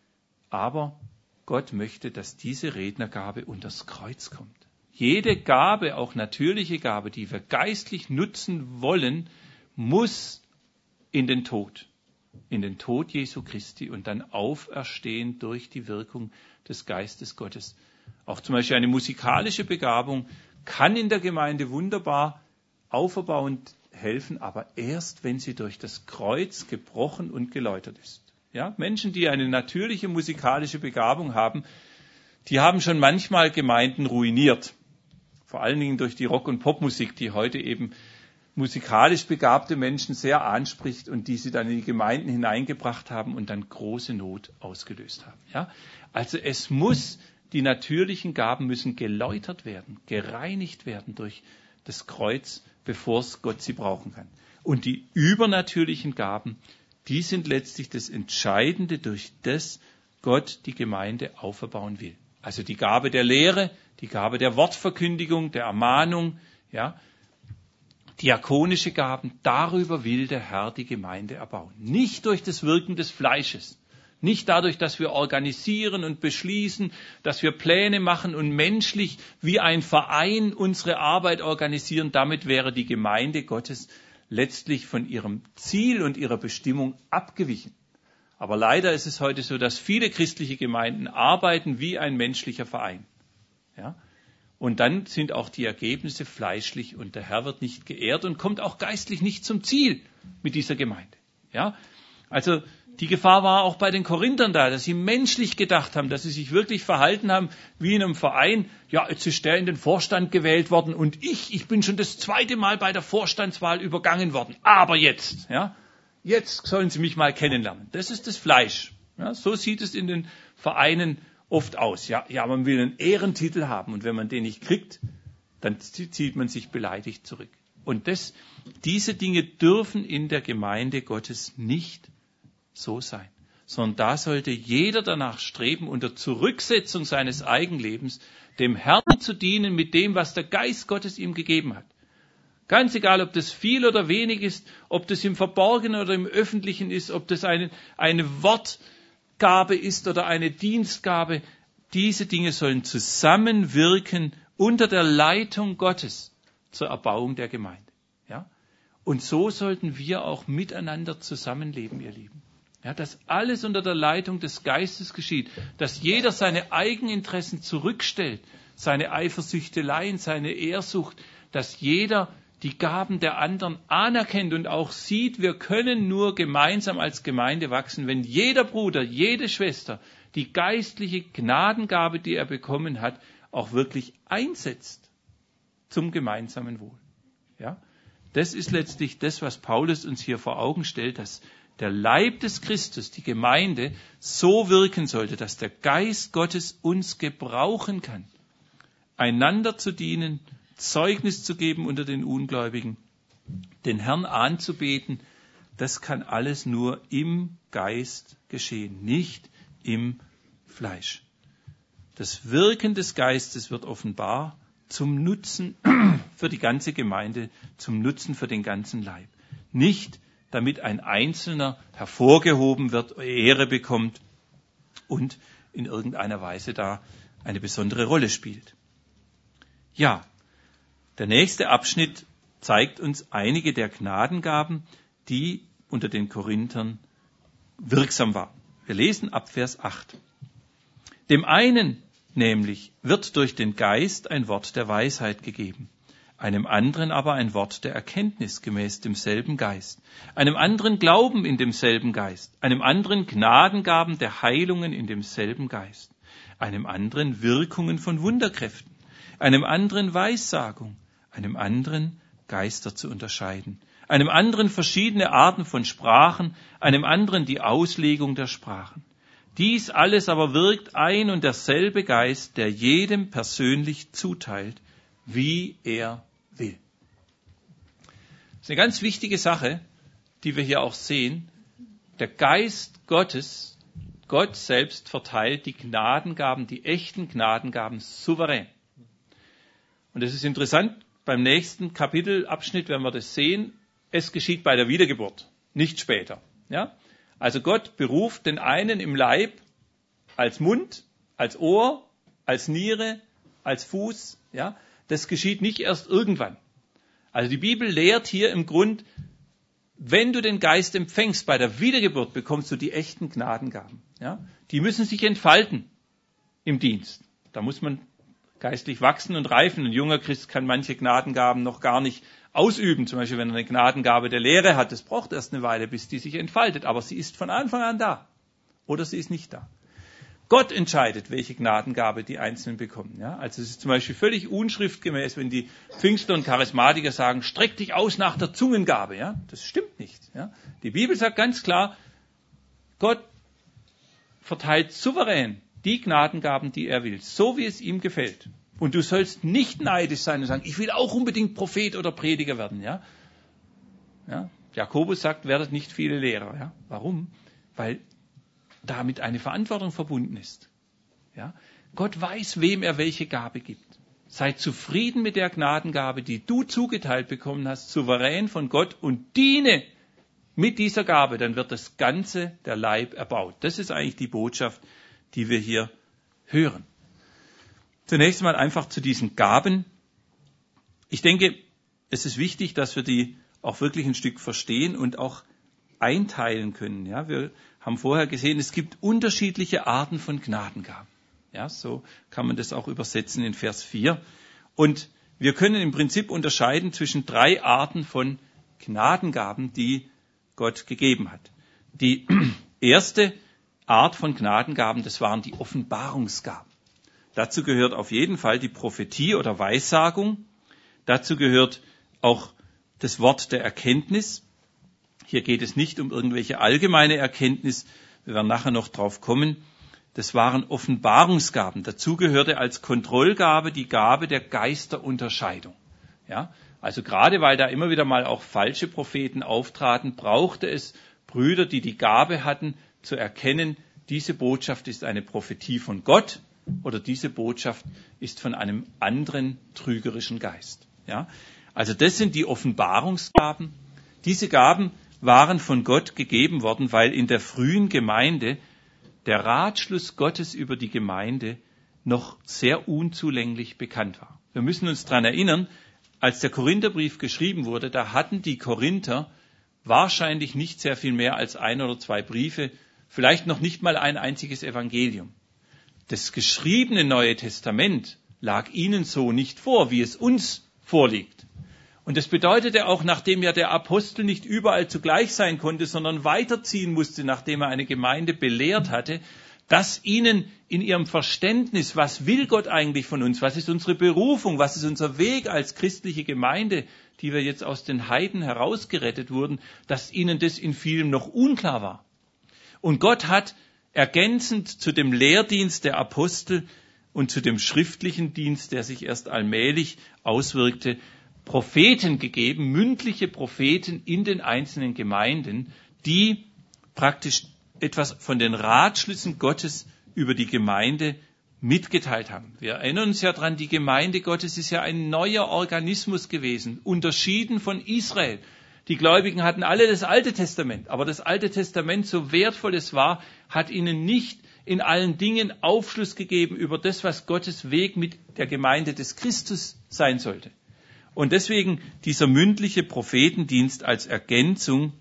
aber Gott möchte, dass diese Rednergabe unters Kreuz kommt. Jede Gabe, auch natürliche Gabe, die wir geistlich nutzen wollen, muss in den Tod, in den Tod Jesu Christi und dann auferstehen durch die Wirkung des Geistes Gottes. Auch zum Beispiel eine musikalische Begabung kann in der Gemeinde wunderbar auferbauend helfen, aber erst, wenn sie durch das Kreuz gebrochen und geläutert ist. Ja, Menschen, die eine natürliche musikalische Begabung haben, die haben schon manchmal Gemeinden ruiniert. Vor allen Dingen durch die Rock- und Popmusik, die heute eben musikalisch begabte Menschen sehr anspricht und die sie dann in die Gemeinden hineingebracht haben und dann große Not ausgelöst haben. Ja, also es muss, die natürlichen Gaben müssen geläutert werden, gereinigt werden durch das Kreuz, bevor es Gott sie brauchen kann. Und die übernatürlichen Gaben, die sind letztlich das Entscheidende, durch das Gott die Gemeinde auferbauen will. Also die Gabe der Lehre, die Gabe der Wortverkündigung, der Ermahnung, ja, diakonische Gaben, darüber will der Herr die Gemeinde erbauen. Nicht durch das Wirken des Fleisches, nicht dadurch, dass wir organisieren und beschließen, dass wir Pläne machen und menschlich wie ein Verein unsere Arbeit organisieren. Damit wäre die Gemeinde Gottes letztlich von ihrem Ziel und ihrer Bestimmung abgewichen. Aber leider ist es heute so, dass viele christliche Gemeinden arbeiten wie ein menschlicher Verein. Ja? Und dann sind auch die Ergebnisse fleischlich und der Herr wird nicht geehrt und kommt auch geistlich nicht zum Ziel mit dieser Gemeinde. Ja? Also die Gefahr war auch bei den Korinthern da, dass sie menschlich gedacht haben, dass sie sich wirklich verhalten haben wie in einem Verein. Ja, jetzt ist der in den Vorstand gewählt worden und ich, ich bin schon das zweite Mal bei der Vorstandswahl übergangen worden. Aber jetzt, ja, jetzt sollen sie mich mal kennenlernen. Das ist das Fleisch. Ja, so sieht es in den Vereinen oft aus. Ja, ja, man will einen Ehrentitel haben und wenn man den nicht kriegt, dann zieht man sich beleidigt zurück. Und das, diese Dinge dürfen in der Gemeinde Gottes nicht so sein, sondern da sollte jeder danach streben, unter Zurücksetzung seines Eigenlebens dem Herrn zu dienen mit dem, was der Geist Gottes ihm gegeben hat. Ganz egal, ob das viel oder wenig ist, ob das im Verborgenen oder im Öffentlichen ist, ob das eine, eine Wortgabe ist oder eine Dienstgabe. Diese Dinge sollen zusammenwirken unter der Leitung Gottes zur Erbauung der Gemeinde. Ja? Und so sollten wir auch miteinander zusammenleben, ihr Lieben. Ja, dass alles unter der Leitung des Geistes geschieht, dass jeder seine Eigeninteressen zurückstellt, seine Eifersüchteleien, seine Ehrsucht, dass jeder die Gaben der anderen anerkennt und auch sieht, wir können nur gemeinsam als Gemeinde wachsen, wenn jeder Bruder, jede Schwester die geistliche Gnadengabe, die er bekommen hat, auch wirklich einsetzt zum gemeinsamen Wohl. Ja? Das ist letztlich das, was Paulus uns hier vor Augen stellt, dass der Leib des Christus, die Gemeinde, so wirken sollte, dass der Geist Gottes uns gebrauchen kann, einander zu dienen, Zeugnis zu geben unter den Ungläubigen, den Herrn anzubeten. Das kann alles nur im Geist geschehen, nicht im Fleisch. Das Wirken des Geistes wird offenbar zum Nutzen für die ganze Gemeinde, zum Nutzen für den ganzen Leib. Nicht, damit ein Einzelner hervorgehoben wird, Ehre bekommt und in irgendeiner Weise da eine besondere Rolle spielt. Ja, der nächste Abschnitt zeigt uns einige der Gnadengaben, die unter den Korinthern wirksam waren. Wir lesen ab Vers acht. Dem einen nämlich wird durch den Geist ein Wort der Weisheit gegeben, einem anderen aber ein Wort der Erkenntnis gemäß demselben Geist, einem anderen Glauben in demselben Geist, einem anderen Gnadengaben der Heilungen in demselben Geist, einem anderen Wirkungen von Wunderkräften, einem anderen Weissagung, einem anderen Geister zu unterscheiden, einem anderen verschiedene Arten von Sprachen, einem anderen die Auslegung der Sprachen. Dies alles aber wirkt ein und derselbe Geist, der jedem persönlich zuteilt, wie er will. Das ist eine ganz wichtige Sache, die wir hier auch sehen. Der Geist Gottes, Gott selbst verteilt die Gnadengaben, die echten Gnadengaben souverän. Und es ist interessant, beim nächsten Kapitelabschnitt werden wir das sehen, es geschieht bei der Wiedergeburt, nicht später. Ja? Also Gott beruft den einen im Leib als Mund, als Ohr, als Niere, als Fuß. Ja? Das geschieht nicht erst irgendwann. Also die Bibel lehrt hier im Grund, wenn du den Geist empfängst, bei der Wiedergeburt bekommst du die echten Gnadengaben. Ja? Die müssen sich entfalten im Dienst. Da muss man geistlich wachsen und reifen. Ein junger Christ kann manche Gnadengaben noch gar nicht ausüben. Zum Beispiel, wenn er eine Gnadengabe der Lehre hat. Das braucht erst eine Weile, bis die sich entfaltet. Aber sie ist von Anfang an da. Oder sie ist nicht da. Gott entscheidet, welche Gnadengabe die Einzelnen bekommen. Ja? Also es ist zum Beispiel völlig unschriftgemäß, wenn die Pfingstler und Charismatiker sagen, streck dich aus nach der Zungengabe. Ja? Das stimmt nicht. Ja? Die Bibel sagt ganz klar, Gott verteilt souverän die Gnadengaben, die er will, so wie es ihm gefällt. Und du sollst nicht neidisch sein und sagen, ich will auch unbedingt Prophet oder Prediger werden. Ja? Ja? Jakobus sagt, werdet nicht viele Lehrer. Ja? Warum? Weil damit eine Verantwortung verbunden ist. Ja? Gott weiß, wem er welche Gabe gibt. Sei zufrieden mit der Gnadengabe, die du zugeteilt bekommen hast, souverän von Gott und diene mit dieser Gabe. Dann wird das Ganze, der Leib, erbaut. Das ist eigentlich die Botschaft, die wir hier hören. Zunächst einmal einfach zu diesen Gaben. Ich denke, es ist wichtig, dass wir die auch wirklich ein Stück verstehen und auch einteilen können. Ja, wir haben vorher gesehen, es gibt unterschiedliche Arten von Gnadengaben. Ja, so kann man das auch übersetzen in Vers vier. Und wir können im Prinzip unterscheiden zwischen drei Arten von Gnadengaben, die Gott gegeben hat. Die erste Art von Gnadengaben, das waren die Offenbarungsgaben. Dazu gehört auf jeden Fall die Prophetie oder Weissagung. Dazu gehört auch das Wort der Erkenntnis. Hier geht es nicht um irgendwelche allgemeine Erkenntnis. Wir werden nachher noch drauf kommen. das waren Offenbarungsgaben. Dazu gehörte als Kontrollgabe die Gabe der Geisterunterscheidung. Ja, also gerade weil da immer wieder mal auch falsche Propheten auftraten, brauchte es Brüder, die die Gabe hatten, zu erkennen, diese Botschaft ist eine Prophetie von Gott oder diese Botschaft ist von einem anderen trügerischen Geist. Ja, also das sind die Offenbarungsgaben. Diese Gaben waren von Gott gegeben worden, weil in der frühen Gemeinde der Ratschluss Gottes über die Gemeinde noch sehr unzulänglich bekannt war. Wir müssen uns daran erinnern, als der Korintherbrief geschrieben wurde, da hatten die Korinther wahrscheinlich nicht sehr viel mehr als ein oder zwei Briefe, vielleicht noch nicht mal ein einziges Evangelium. Das geschriebene Neue Testament lag ihnen so nicht vor, wie es uns vorliegt. Und das bedeutete auch, nachdem ja der Apostel nicht überall zugleich sein konnte, sondern weiterziehen musste, nachdem er eine Gemeinde belehrt hatte, dass ihnen in ihrem Verständnis, was will Gott eigentlich von uns, was ist unsere Berufung, was ist unser Weg als christliche Gemeinde, die wir jetzt aus den Heiden herausgerettet wurden, dass ihnen das in vielem noch unklar war. Und Gott hat ergänzend zu dem Lehrdienst der Apostel und zu dem schriftlichen Dienst, der sich erst allmählich auswirkte, Propheten gegeben, mündliche Propheten in den einzelnen Gemeinden, die praktisch etwas von den Ratschlüssen Gottes über die Gemeinde mitgeteilt haben. Wir erinnern uns ja dran, die Gemeinde Gottes ist ja ein neuer Organismus gewesen, unterschieden von Israel. Die Gläubigen hatten alle das Alte Testament, aber das Alte Testament, so wertvoll es war, hat ihnen nicht in allen Dingen Aufschluss gegeben über das, was Gottes Weg mit der Gemeinde des Christus sein sollte. Und deswegen dieser mündliche Prophetendienst als Ergänzung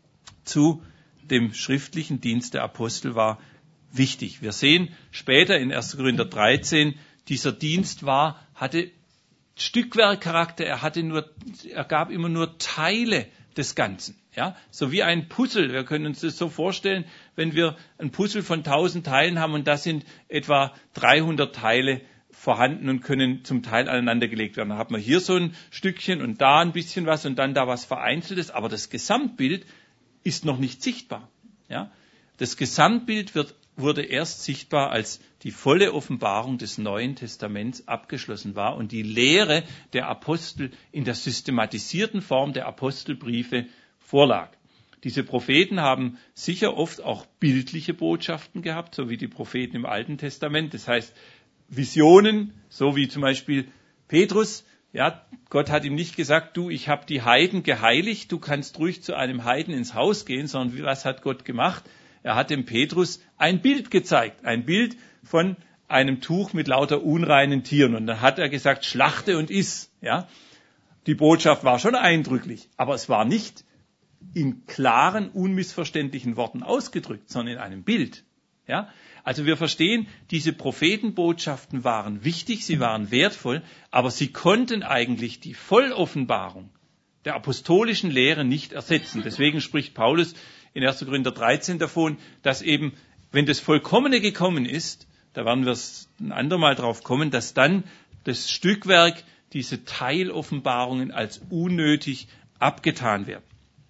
zu dem schriftlichen Dienst der Apostel war wichtig. Wir sehen später in erster Korinther dreizehn, dieser Dienst war, hatte Stückwerkcharakter, er hatte nur, er gab immer nur Teile des Ganzen. Ja, so wie ein Puzzle. Wir können uns das so vorstellen, wenn wir ein Puzzle von tausend Teilen haben und da sind etwa dreihundert Teile vorhanden und können zum Teil aneinandergelegt werden. Dann hat man hier so ein Stückchen und da ein bisschen was und dann da was Vereinzeltes, aber das Gesamtbild ist noch nicht sichtbar. Ja? Das Gesamtbild wird, wurde erst sichtbar, als die volle Offenbarung des Neuen Testaments abgeschlossen war und die Lehre der Apostel in der systematisierten Form der Apostelbriefe vorlag. Diese Propheten haben sicher oft auch bildliche Botschaften gehabt, so wie die Propheten im Alten Testament. Das heißt, Visionen, so wie zum Beispiel Petrus. Ja, Gott hat ihm nicht gesagt, du, ich habe die Heiden geheiligt, du kannst ruhig zu einem Heiden ins Haus gehen, sondern was hat Gott gemacht? Er hat dem Petrus ein Bild gezeigt, ein Bild von einem Tuch mit lauter unreinen Tieren. Und dann hat er gesagt, schlachte und iss. Ja, die Botschaft war schon eindrücklich, aber es war nicht in klaren, unmissverständlichen Worten ausgedrückt, sondern in einem Bild. Ja, also wir verstehen, diese Prophetenbotschaften waren wichtig, sie waren wertvoll, aber sie konnten eigentlich die Volloffenbarung der apostolischen Lehre nicht ersetzen. Deswegen spricht Paulus in erster Korinther dreizehn davon, dass eben, wenn das Vollkommene gekommen ist, da werden wir es ein andermal drauf kommen, dass dann das Stückwerk, diese Teiloffenbarungen als unnötig abgetan werden.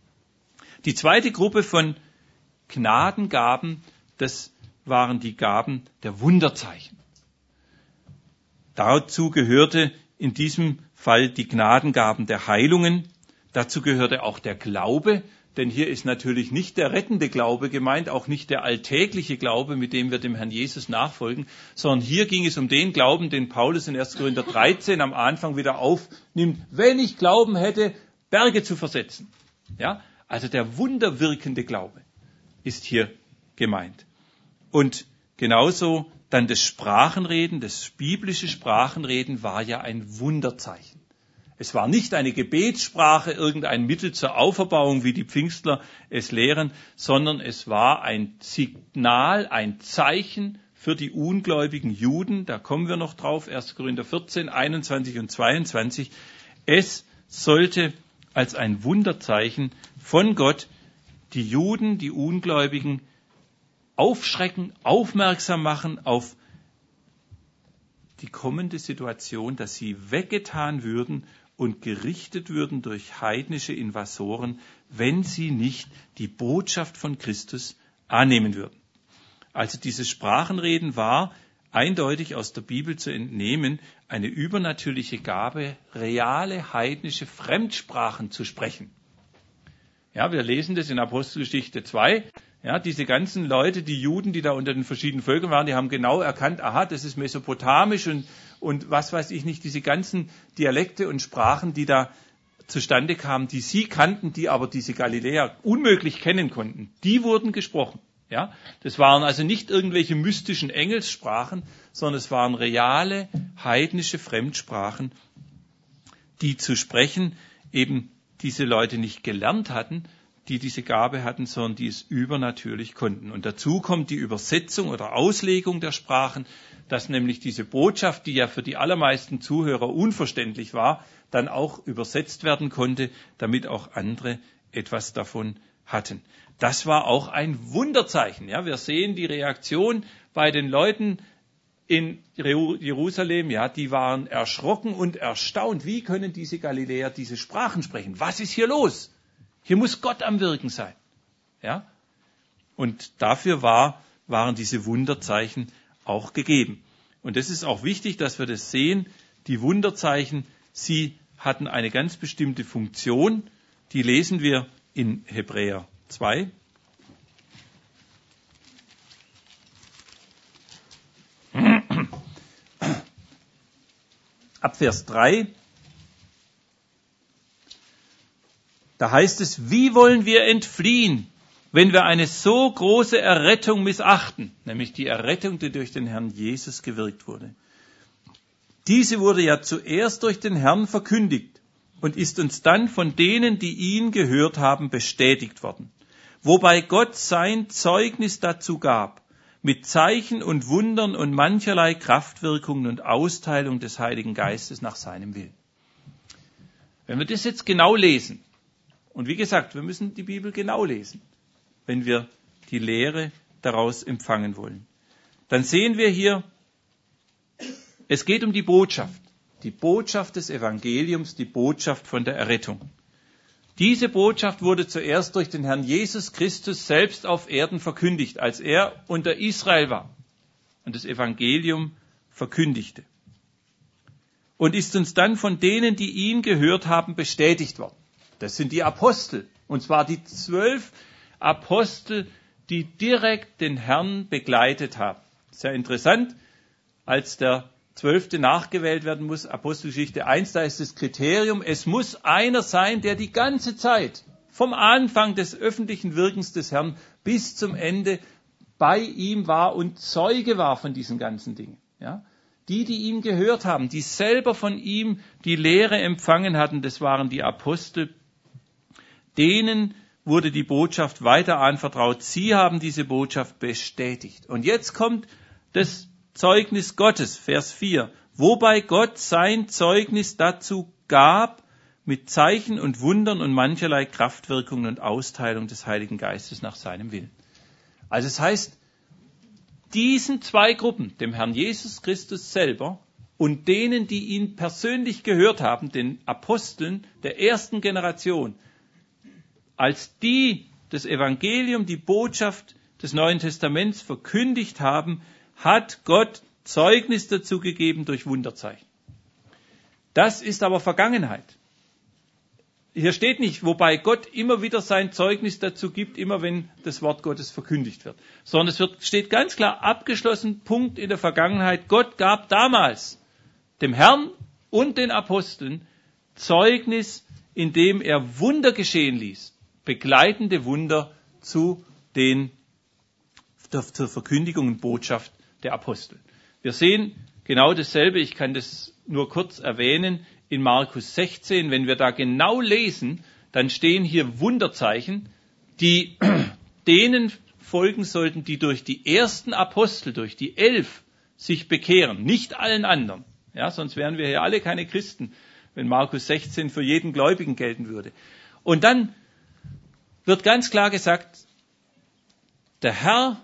Die zweite Gruppe von Gnadengaben, das waren die Gaben der Wunderzeichen. Dazu gehörte in diesem Fall die Gnadengaben der Heilungen. Dazu gehörte auch der Glaube, denn hier ist natürlich nicht der rettende Glaube gemeint, auch nicht der alltägliche Glaube, mit dem wir dem Herrn Jesus nachfolgen, sondern hier ging es um den Glauben, den Paulus in erster Korinther dreizehn am Anfang wieder aufnimmt, wenn ich Glauben hätte, Berge zu versetzen. Ja, also der wunderwirkende Glaube ist hier gemeint. Und genauso dann das Sprachenreden, das biblische Sprachenreden war ja ein Wunderzeichen. Es war nicht eine Gebetssprache, irgendein Mittel zur Auferbauung, wie die Pfingstler es lehren, sondern es war ein Signal, ein Zeichen für die ungläubigen Juden. Da kommen wir noch drauf, erster Korinther vierzehn, einundzwanzig und zweiundzwanzig. Es sollte als ein Wunderzeichen von Gott die Juden, die Ungläubigen, aufschrecken, aufmerksam machen auf die kommende Situation, dass sie weggetan würden und gerichtet würden durch heidnische Invasoren, wenn sie nicht die Botschaft von Christus annehmen würden. Also dieses Sprachenreden war eindeutig aus der Bibel zu entnehmen, eine übernatürliche Gabe, reale heidnische Fremdsprachen zu sprechen. Ja, wir lesen das in Apostelgeschichte zwei. Ja, diese ganzen Leute, die Juden, die da unter den verschiedenen Völkern waren, die haben genau erkannt, aha, das ist mesopotamisch und, und was weiß ich nicht, diese ganzen Dialekte und Sprachen, die da zustande kamen, die sie kannten, die aber diese Galiläer unmöglich kennen konnten, die wurden gesprochen. Ja, das waren also nicht irgendwelche mystischen Engelssprachen, sondern es waren reale heidnische Fremdsprachen, die zu sprechen eben diese Leute nicht gelernt hatten, die diese Gabe hatten, sondern die es übernatürlich konnten. Und dazu kommt die Übersetzung oder Auslegung der Sprachen, dass nämlich diese Botschaft, die ja für die allermeisten Zuhörer unverständlich war, dann auch übersetzt werden konnte, damit auch andere etwas davon hatten. Das war auch ein Wunderzeichen. Ja, wir sehen die Reaktion bei den Leuten in Jerusalem, ja, die waren erschrocken und erstaunt. Wie können diese Galiläer diese Sprachen sprechen? Was ist hier los? Hier muss Gott am Wirken sein. Ja? Und dafür war, waren diese Wunderzeichen auch gegeben. Und das ist auch wichtig, dass wir das sehen. Die Wunderzeichen, sie hatten eine ganz bestimmte Funktion. Die lesen wir in Hebräer zwei. Ab Vers drei, da heißt es, wie wollen wir entfliehen, wenn wir eine so große Errettung missachten, nämlich die Errettung, die durch den Herrn Jesus gewirkt wurde. Diese wurde ja zuerst durch den Herrn verkündigt und ist uns dann von denen, die ihn gehört haben, bestätigt worden, wobei Gott sein Zeugnis dazu gab, mit Zeichen und Wundern und mancherlei Kraftwirkungen und Austeilung des Heiligen Geistes nach seinem Willen. Wenn wir das jetzt genau lesen, und wie gesagt, wir müssen die Bibel genau lesen, wenn wir die Lehre daraus empfangen wollen, dann sehen wir hier, es geht um die Botschaft, die Botschaft des Evangeliums, die Botschaft von der Errettung. Diese Botschaft wurde zuerst durch den Herrn Jesus Christus selbst auf Erden verkündigt, als er unter Israel war und das Evangelium verkündigte. Und ist uns dann von denen, die ihn gehört haben, bestätigt worden. Das sind die Apostel, und zwar die zwölf Apostel, die direkt den Herrn begleitet haben. Sehr interessant, als der Zwölfte nachgewählt werden muss, Apostelgeschichte eins, da ist das Kriterium, es muss einer sein, der die ganze Zeit, vom Anfang des öffentlichen Wirkens des Herrn bis zum Ende bei ihm war und Zeuge war von diesen ganzen Dingen. Ja? Die, die ihm gehört haben, die selber von ihm die Lehre empfangen hatten, das waren die Apostel, denen wurde die Botschaft weiter anvertraut. Sie haben diese Botschaft bestätigt. Und jetzt kommt das Zeugnis Gottes, Vers vier, wobei Gott sein Zeugnis dazu gab, mit Zeichen und Wundern und mancherlei Kraftwirkungen und Austeilung des Heiligen Geistes nach seinem Willen. Also es heißt, diesen zwei Gruppen, dem Herrn Jesus Christus selber und denen, die ihn persönlich gehört haben, den Aposteln der ersten Generation, als die das Evangelium, die Botschaft des Neuen Testaments verkündigt haben, hat Gott Zeugnis dazu gegeben durch Wunderzeichen. Das ist aber Vergangenheit. Hier steht nicht, wobei Gott immer wieder sein Zeugnis dazu gibt, immer wenn das Wort Gottes verkündigt wird. Sondern es wird, steht ganz klar abgeschlossen, Punkt in der Vergangenheit. Gott gab damals dem Herrn und den Aposteln Zeugnis, indem er Wunder geschehen ließ. Begleitende Wunder zu den, zur Verkündigung und Botschaft der Apostel. Wir sehen genau dasselbe, ich kann das nur kurz erwähnen, in Markus sechzehn, wenn wir da genau lesen, dann stehen hier Wunderzeichen, die denen folgen sollten, die durch die ersten Apostel, durch die elf, sich bekehren, nicht allen anderen. Ja, sonst wären wir hier alle keine Christen, wenn Markus sechzehn für jeden Gläubigen gelten würde. Und dann wird ganz klar gesagt, der Herr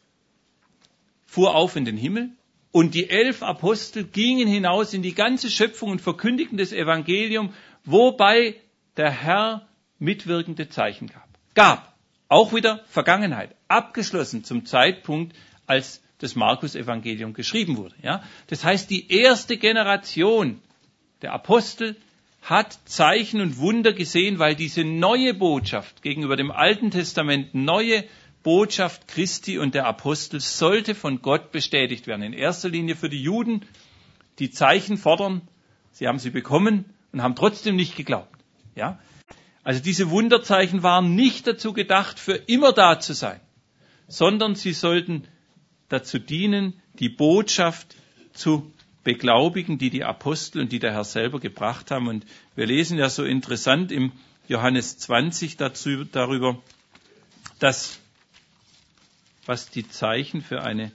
fuhr auf in den Himmel und die elf Apostel gingen hinaus in die ganze Schöpfung und verkündigten das Evangelium, wobei der Herr mitwirkende Zeichen gab. Gab. Auch wieder Vergangenheit. Abgeschlossen zum Zeitpunkt, als das Markus-Evangelium geschrieben wurde. Ja? Das heißt, die erste Generation der Apostel hat Zeichen und Wunder gesehen, weil diese neue Botschaft gegenüber dem Alten Testament, neue Botschaft Christi und der Apostel sollte von Gott bestätigt werden. In erster Linie für die Juden, die Zeichen fordern. Sie haben sie bekommen und haben trotzdem nicht geglaubt. Ja? Also diese Wunderzeichen waren nicht dazu gedacht, für immer da zu sein, sondern sie sollten dazu dienen, die Botschaft zu beglaubigen, die die Apostel und die der Herr selber gebracht haben. Und wir lesen ja so interessant im Johannes zwanzig dazu, darüber, dass was die Zeichen für eine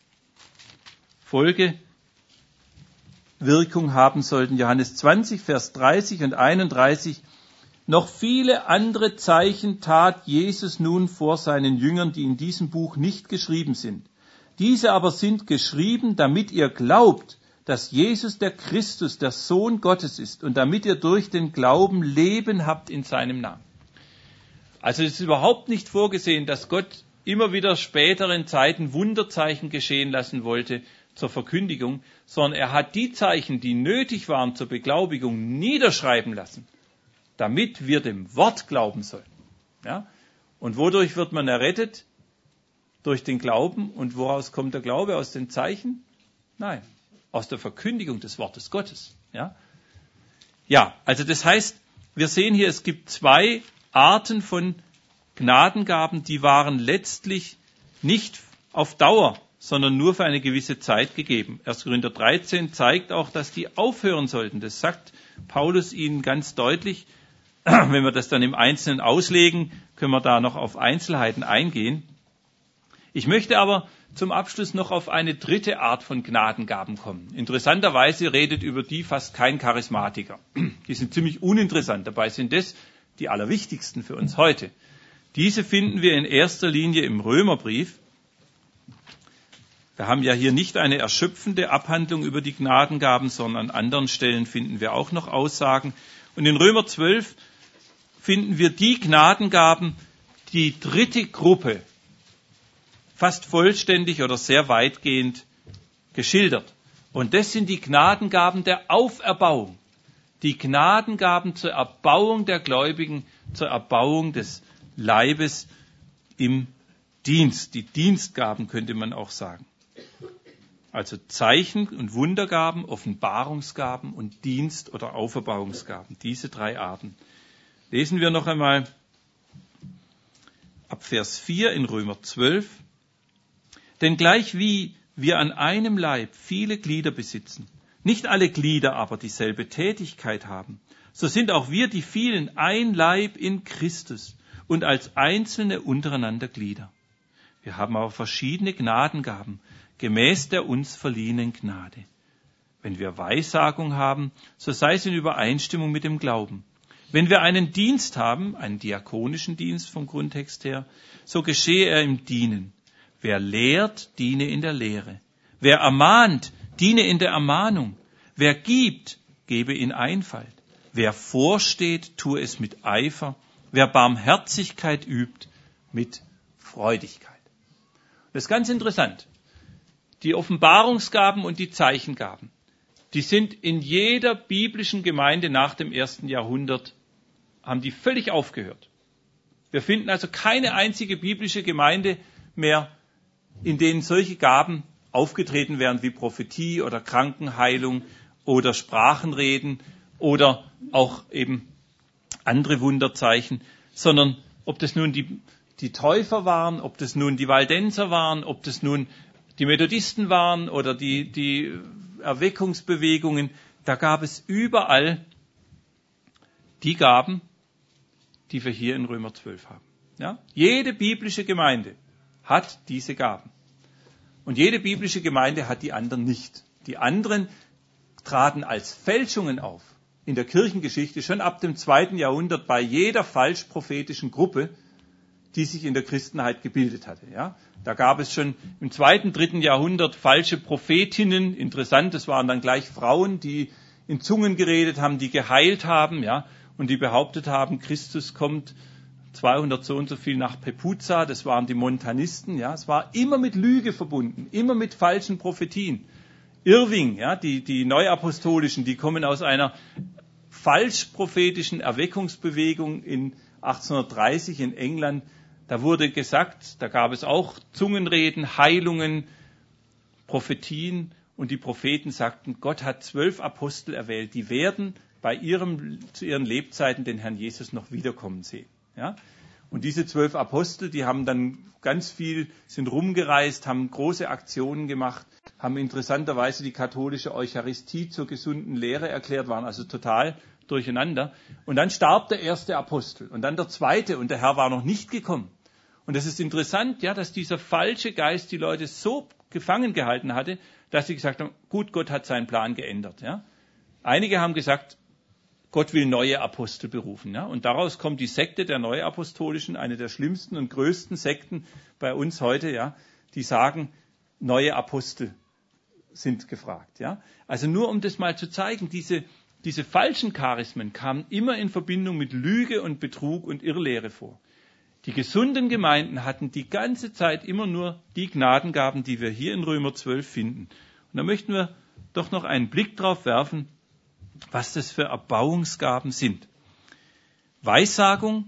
Folgewirkung haben sollten. Johannes zwanzig, Vers dreißig und einunddreißig. Noch viele andere Zeichen tat Jesus nun vor seinen Jüngern, die in diesem Buch nicht geschrieben sind. Diese aber sind geschrieben, damit ihr glaubt, dass Jesus der Christus, der Sohn Gottes ist und damit ihr durch den Glauben Leben habt in seinem Namen. Also es ist überhaupt nicht vorgesehen, dass Gott immer wieder späteren Zeiten Wunderzeichen geschehen lassen wollte zur Verkündigung, sondern er hat die Zeichen, die nötig waren zur Beglaubigung, niederschreiben lassen, damit wir dem Wort glauben sollen. Ja? Und wodurch wird man errettet? Durch den Glauben. Und woraus kommt der Glaube? Aus den Zeichen? Nein, aus der Verkündigung des Wortes Gottes. Ja, ja, also das heißt, wir sehen hier, es gibt zwei Arten von Gnadengaben, die waren letztlich nicht auf Dauer, sondern nur für eine gewisse Zeit gegeben. erster Korinther dreizehn zeigt auch, dass die aufhören sollten. Das sagt Paulus ihnen ganz deutlich. Wenn wir das dann im Einzelnen auslegen, können wir da noch auf Einzelheiten eingehen. Ich möchte aber zum Abschluss noch auf eine dritte Art von Gnadengaben kommen. Interessanterweise redet über die fast kein Charismatiker. Die sind ziemlich uninteressant. Dabei sind das die allerwichtigsten für uns heute. Diese finden wir in erster Linie im Römerbrief. Wir haben ja hier nicht eine erschöpfende Abhandlung über die Gnadengaben, sondern an anderen Stellen finden wir auch noch Aussagen. Und in Römer zwölf finden wir die Gnadengaben, die dritte Gruppe, fast vollständig oder sehr weitgehend geschildert. Und das sind die Gnadengaben der Auferbauung. Die Gnadengaben zur Erbauung der Gläubigen, zur Erbauung des Leibes im Dienst. Die Dienstgaben könnte man auch sagen. Also Zeichen- und Wundergaben, Offenbarungsgaben und Dienst- oder Auferbauungsgaben. Diese drei Arten. Lesen wir noch einmal ab Vers vier in Römer zwölf. Denn gleich wie wir an einem Leib viele Glieder besitzen, nicht alle Glieder aber dieselbe Tätigkeit haben, so sind auch wir die vielen ein Leib in Christus und als einzelne untereinander Glieder. Wir haben aber verschiedene Gnadengaben, gemäß der uns verliehenen Gnade. Wenn wir Weissagung haben, so sei es in Übereinstimmung mit dem Glauben. Wenn wir einen Dienst haben, einen diakonischen Dienst vom Grundtext her, so geschehe er im Dienen. Wer lehrt, diene in der Lehre. Wer ermahnt, diene in der Ermahnung. Wer gibt, gebe in Einfalt. Wer vorsteht, tue es mit Eifer. Wer Barmherzigkeit übt, mit Freudigkeit. Das ist ganz interessant. Die Offenbarungsgaben und die Zeichengaben, die sind in jeder biblischen Gemeinde nach dem ersten Jahrhundert, haben die völlig aufgehört. Wir finden also keine einzige biblische Gemeinde mehr, in denen solche Gaben aufgetreten wären wie Prophetie oder Krankenheilung oder Sprachenreden oder auch eben andere Wunderzeichen, sondern ob das nun die, die Täufer waren, ob das nun die Waldenser waren, ob das nun die Methodisten waren oder die, die Erweckungsbewegungen, da gab es überall die Gaben, die wir hier in Römer zwölf haben. Ja? Jede biblische Gemeinde hat diese Gaben. Und jede biblische Gemeinde hat die anderen nicht. Die anderen traten als Fälschungen auf. In der Kirchengeschichte schon ab dem zweiten Jahrhundert bei jeder falsch-prophetischen Gruppe, die sich in der Christenheit gebildet hatte. Ja? Da gab es schon im zweiten, dritten Jahrhundert falsche Prophetinnen. Interessant, das waren dann gleich Frauen, die in Zungen geredet haben, die geheilt haben, ja, und die behauptet haben, Christus kommt zweihundert so und so viel nach Pepuzza, das waren die Montanisten, ja, es war immer mit Lüge verbunden, immer mit falschen Prophetien. Irving, ja, die, die Neuapostolischen, die kommen aus einer falsch-prophetischen Erweckungsbewegung in achtzehnhundertdreißig in England. Da wurde gesagt, da gab es auch Zungenreden, Heilungen, Prophetien, und die Propheten sagten, Gott hat zwölf Apostel erwählt, die werden bei ihrem, zu ihren Lebzeiten den Herrn Jesus noch wiederkommen sehen. Ja? Und diese zwölf Apostel, die haben dann ganz viel, sind rumgereist, haben große Aktionen gemacht, haben interessanterweise die katholische Eucharistie zur gesunden Lehre erklärt, waren also total durcheinander. Und dann starb der erste Apostel und dann der zweite und der Herr war noch nicht gekommen. Und das ist interessant, ja, dass dieser falsche Geist die Leute so gefangen gehalten hatte, dass sie gesagt haben, gut, Gott hat seinen Plan geändert. Ja. Einige haben gesagt, Gott will neue Apostel berufen. Ja. Und daraus kommt die Sekte der Neuapostolischen, eine der schlimmsten und größten Sekten bei uns heute, ja, die sagen, neue Apostel sind gefragt. Ja. Also nur um das mal zu zeigen, diese, diese falschen Charismen kamen immer in Verbindung mit Lüge und Betrug und Irrlehre vor. Die gesunden Gemeinden hatten die ganze Zeit immer nur die Gnadengaben, die wir hier in Römer zwölf finden. Und da möchten wir doch noch einen Blick drauf werfen, was das für Erbauungsgaben sind. Weissagung,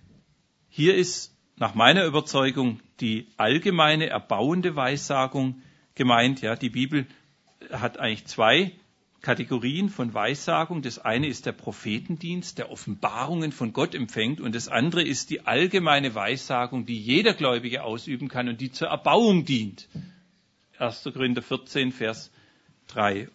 hier ist nach meiner Überzeugung die allgemeine erbauende Weissagung gemeint. Ja, die Bibel hat eigentlich zwei Kategorien von Weissagung. Das eine ist der Prophetendienst, der Offenbarungen von Gott empfängt, und das andere ist die allgemeine Weissagung, die jeder Gläubige ausüben kann und die zur Erbauung dient. erster Korinther vierzehn, Vers drei.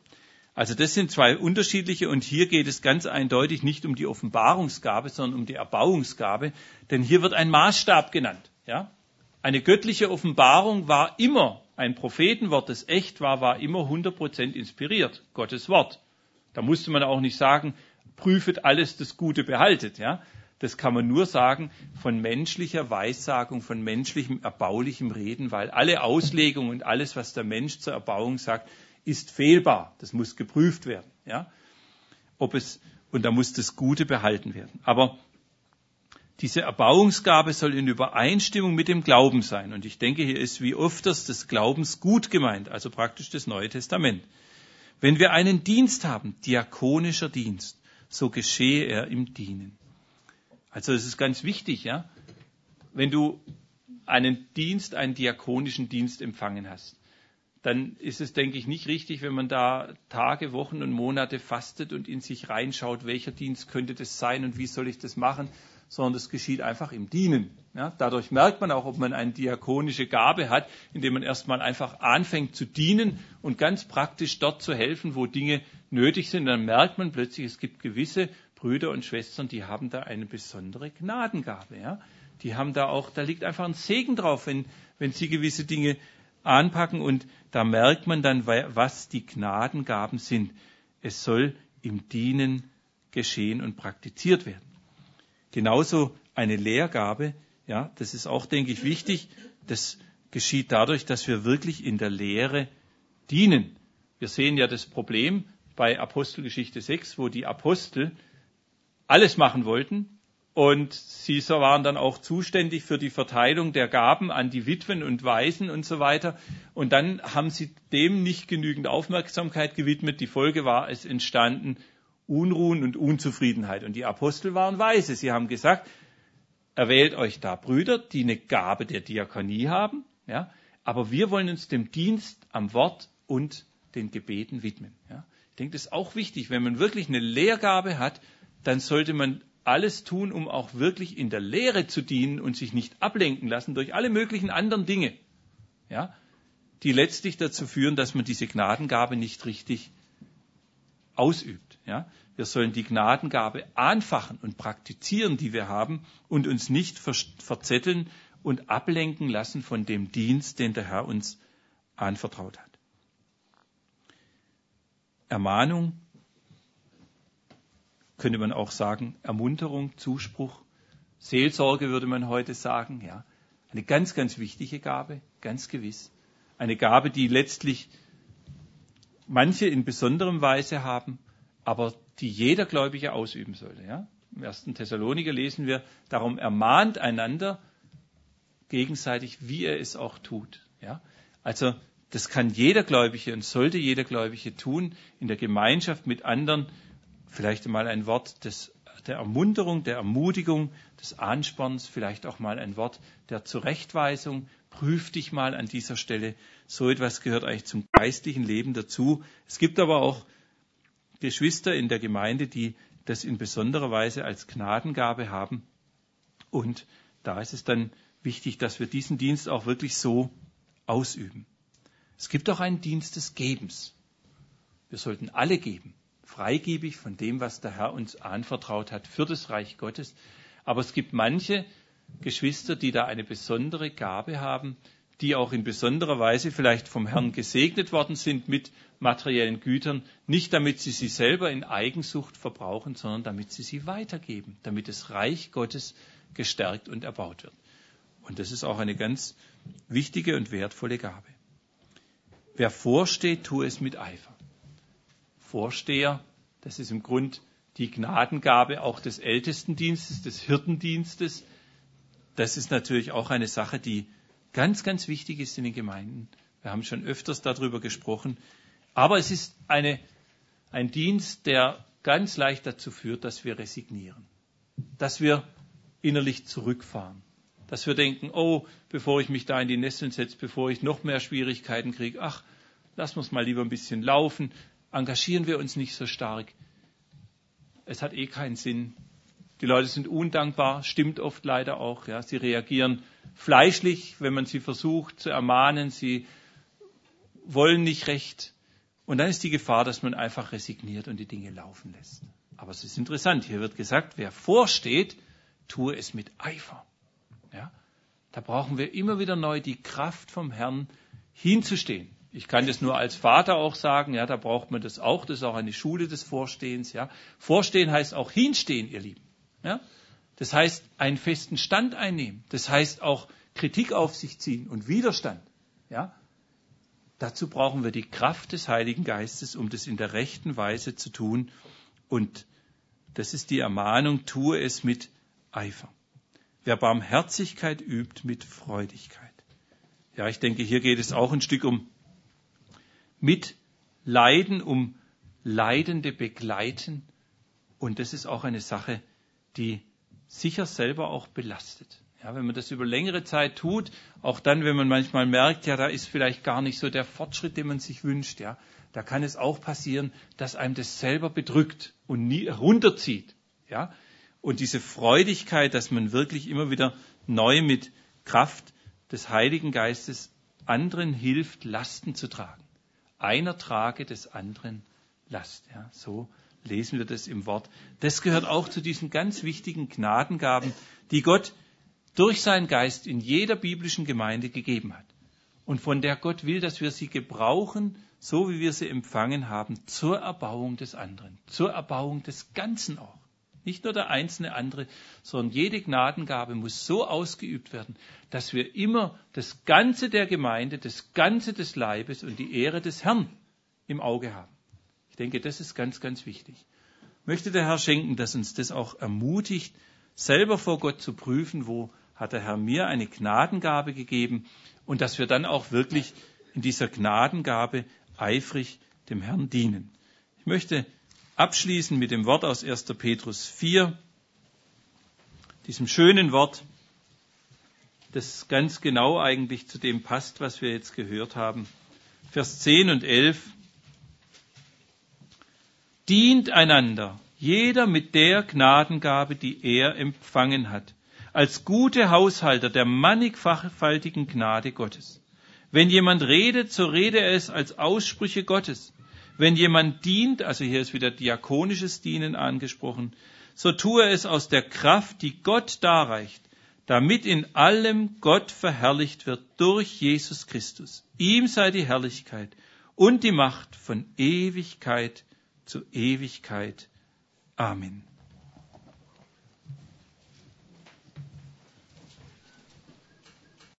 Also das sind zwei unterschiedliche, und hier geht es ganz eindeutig nicht um die Offenbarungsgabe, sondern um die Erbauungsgabe, denn hier wird ein Maßstab genannt. Ja? Eine göttliche Offenbarung war immer, ein Prophetenwort, das echt war, war immer hundert Prozent inspiriert, Gottes Wort. Da musste man auch nicht sagen, prüfet alles, das Gute behaltet. Ja? Das kann man nur sagen von menschlicher Weissagung, von menschlichem, erbaulichem Reden, weil alle Auslegungen und alles, was der Mensch zur Erbauung sagt, ist fehlbar. Das muss geprüft werden. Ja? Ob es, und da muss das Gute behalten werden. Aber diese Erbauungsgabe soll in Übereinstimmung mit dem Glauben sein. Und ich denke, hier ist wie öfters des Glaubens gut gemeint, also praktisch das Neue Testament. Wenn wir einen Dienst haben, diakonischer Dienst, so geschehe er im Dienen. Also es ist ganz wichtig, ja, wenn du einen Dienst, einen diakonischen Dienst empfangen hast, dann ist es, denke ich, nicht richtig, wenn man da Tage, Wochen und Monate fastet und in sich reinschaut, welcher Dienst könnte das sein und wie soll ich das machen, sondern das geschieht einfach im Dienen. Ja, dadurch merkt man auch, ob man eine diakonische Gabe hat, indem man erstmal einfach anfängt zu dienen und ganz praktisch dort zu helfen, wo Dinge nötig sind. Und dann merkt man plötzlich, es gibt gewisse Brüder und Schwestern, die haben da eine besondere Gnadengabe. Ja. Die haben da auch, da liegt einfach ein Segen drauf, wenn, wenn sie gewisse Dinge anpacken, und da merkt man dann, was die Gnadengaben sind. Es soll im Dienen geschehen und praktiziert werden. Genauso eine Lehrgabe, ja, das ist auch, denke ich, wichtig. Das geschieht dadurch, dass wir wirklich in der Lehre dienen. Wir sehen ja das Problem bei Apostelgeschichte sechs, wo die Apostel alles machen wollten, und sie waren dann auch zuständig für die Verteilung der Gaben an die Witwen und Waisen und so weiter. Und dann haben sie dem nicht genügend Aufmerksamkeit gewidmet. Die Folge war, es entstanden Unruhen und Unzufriedenheit. Und die Apostel waren weise. Sie haben gesagt, erwählt euch da Brüder, die eine Gabe der Diakonie haben, ja, aber wir wollen uns dem Dienst am Wort und den Gebeten widmen. Ja. Ich denke, das ist auch wichtig. Wenn man wirklich eine Lehrgabe hat, dann sollte man alles tun, um auch wirklich in der Lehre zu dienen und sich nicht ablenken lassen durch alle möglichen anderen Dinge, ja, die letztlich dazu führen, dass man diese Gnadengabe nicht richtig ausübt. Ja. Wir sollen die Gnadengabe anfachen und praktizieren, die wir haben, und uns nicht verzetteln und ablenken lassen von dem Dienst, den der Herr uns anvertraut hat. Ermahnung, könnte man auch sagen, Ermunterung, Zuspruch, Seelsorge würde man heute sagen, ja. Eine ganz, ganz wichtige Gabe, ganz gewiss. Eine Gabe, die letztlich manche in besonderem Weise haben, aber die jeder Gläubige ausüben sollte, ja. Im ersten Thessaloniker lesen wir, darum ermahnt einander gegenseitig, wie er es auch tut. Ja? Also das kann jeder Gläubige und sollte jeder Gläubige tun, in der Gemeinschaft mit anderen, vielleicht einmal ein Wort des, der Ermunterung, der Ermutigung, des Ansporns, vielleicht auch mal ein Wort der Zurechtweisung. Prüf dich mal an dieser Stelle. So etwas gehört eigentlich zum geistlichen Leben dazu. Es gibt aber auch Geschwister in der Gemeinde, die das in besonderer Weise als Gnadengabe haben. Und da ist es dann wichtig, dass wir diesen Dienst auch wirklich so ausüben. Es gibt auch einen Dienst des Gebens. Wir sollten alle geben, freigebig von dem, was der Herr uns anvertraut hat für das Reich Gottes. Aber es gibt manche Geschwister, die da eine besondere Gabe haben, die auch in besonderer Weise vielleicht vom Herrn gesegnet worden sind mit materiellen Gütern, nicht damit sie sie selber in Eigensucht verbrauchen, sondern damit sie sie weitergeben, damit das Reich Gottes gestärkt und erbaut wird. Und das ist auch eine ganz wichtige und wertvolle Gabe. Wer vorsteht, tue es mit Eifer. Vorsteher, das ist im Grund die Gnadengabe auch des Ältestendienstes, des Hirtendienstes. Das ist natürlich auch eine Sache, die ganz, ganz wichtig ist in den Gemeinden. Wir haben schon öfters darüber gesprochen. Aber es ist eine, ein Dienst, der ganz leicht dazu führt, dass wir resignieren. Dass wir innerlich zurückfahren. Dass wir denken, oh, bevor ich mich da in die Nesseln setze, bevor ich noch mehr Schwierigkeiten kriege, ach, lassen wir es mal lieber ein bisschen laufen, engagieren wir uns nicht so stark. Es hat eh keinen Sinn. Die Leute sind undankbar, stimmt oft leider auch. Ja. Sie reagieren fleischlich, wenn man sie versucht zu ermahnen. Sie wollen nicht recht. Und dann ist die Gefahr, dass man einfach resigniert und die Dinge laufen lässt. Aber es ist interessant. Hier wird gesagt, wer vorsteht, tue es mit Eifer. Ja. Da brauchen wir immer wieder neu die Kraft vom Herrn hinzustehen. Ich kann das nur als Vater auch sagen, ja, da braucht man das auch. Das ist auch eine Schule des Vorstehens. Ja. Vorstehen heißt auch hinstehen, ihr Lieben. Ja. Das heißt, einen festen Stand einnehmen. Das heißt auch Kritik auf sich ziehen und Widerstand. Ja. Dazu brauchen wir die Kraft des Heiligen Geistes, um das in der rechten Weise zu tun. Und das ist die Ermahnung, tue es mit Eifer. Wer Barmherzigkeit übt, mit Freudigkeit. Ja, ich denke, hier geht es auch ein Stück um Mitleiden, um Leidende begleiten. Und das ist auch eine Sache, die sicher selber auch belastet. Ja, wenn man das über längere Zeit tut, auch dann, wenn man manchmal merkt, ja, da ist vielleicht gar nicht so der Fortschritt, den man sich wünscht, ja, da kann es auch passieren, dass einem das selber bedrückt und nie runterzieht. Ja, und diese Freudigkeit, dass man wirklich immer wieder neu mit Kraft des Heiligen Geistes anderen hilft, Lasten zu tragen. Einer trage des anderen Last. Ja, so lesen wir das im Wort. Das gehört auch zu diesen ganz wichtigen Gnadengaben, die Gott durch seinen Geist in jeder biblischen Gemeinde gegeben hat. Und von der Gott will, dass wir sie gebrauchen, so wie wir sie empfangen haben, zur Erbauung des anderen, zur Erbauung des Ganzen auch. Nicht nur der einzelne andere, sondern jede Gnadengabe muss so ausgeübt werden, dass wir immer das Ganze der Gemeinde, das Ganze des Leibes und die Ehre des Herrn im Auge haben. Ich denke, das ist ganz, ganz wichtig. Möchte der Herr schenken, dass uns das auch ermutigt, selber vor Gott zu prüfen, wo hat der Herr mir eine Gnadengabe gegeben und dass wir dann auch wirklich in dieser Gnadengabe eifrig dem Herrn dienen. Ich möchte abschließen mit dem Wort aus erster Petrus vier, diesem schönen Wort, das ganz genau eigentlich zu dem passt, was wir jetzt gehört haben. Vers zehn und elf. Dient einander, jeder mit der Gnadengabe, die er empfangen hat, als gute Haushalter der mannigfaltigen Gnade Gottes. Wenn jemand redet, so rede er es als Aussprüche Gottes. Wenn jemand dient, also hier ist wieder diakonisches Dienen angesprochen, so tue es aus der Kraft, die Gott darreicht, damit in allem Gott verherrlicht wird durch Jesus Christus. Ihm sei die Herrlichkeit und die Macht von Ewigkeit zu Ewigkeit. Amen.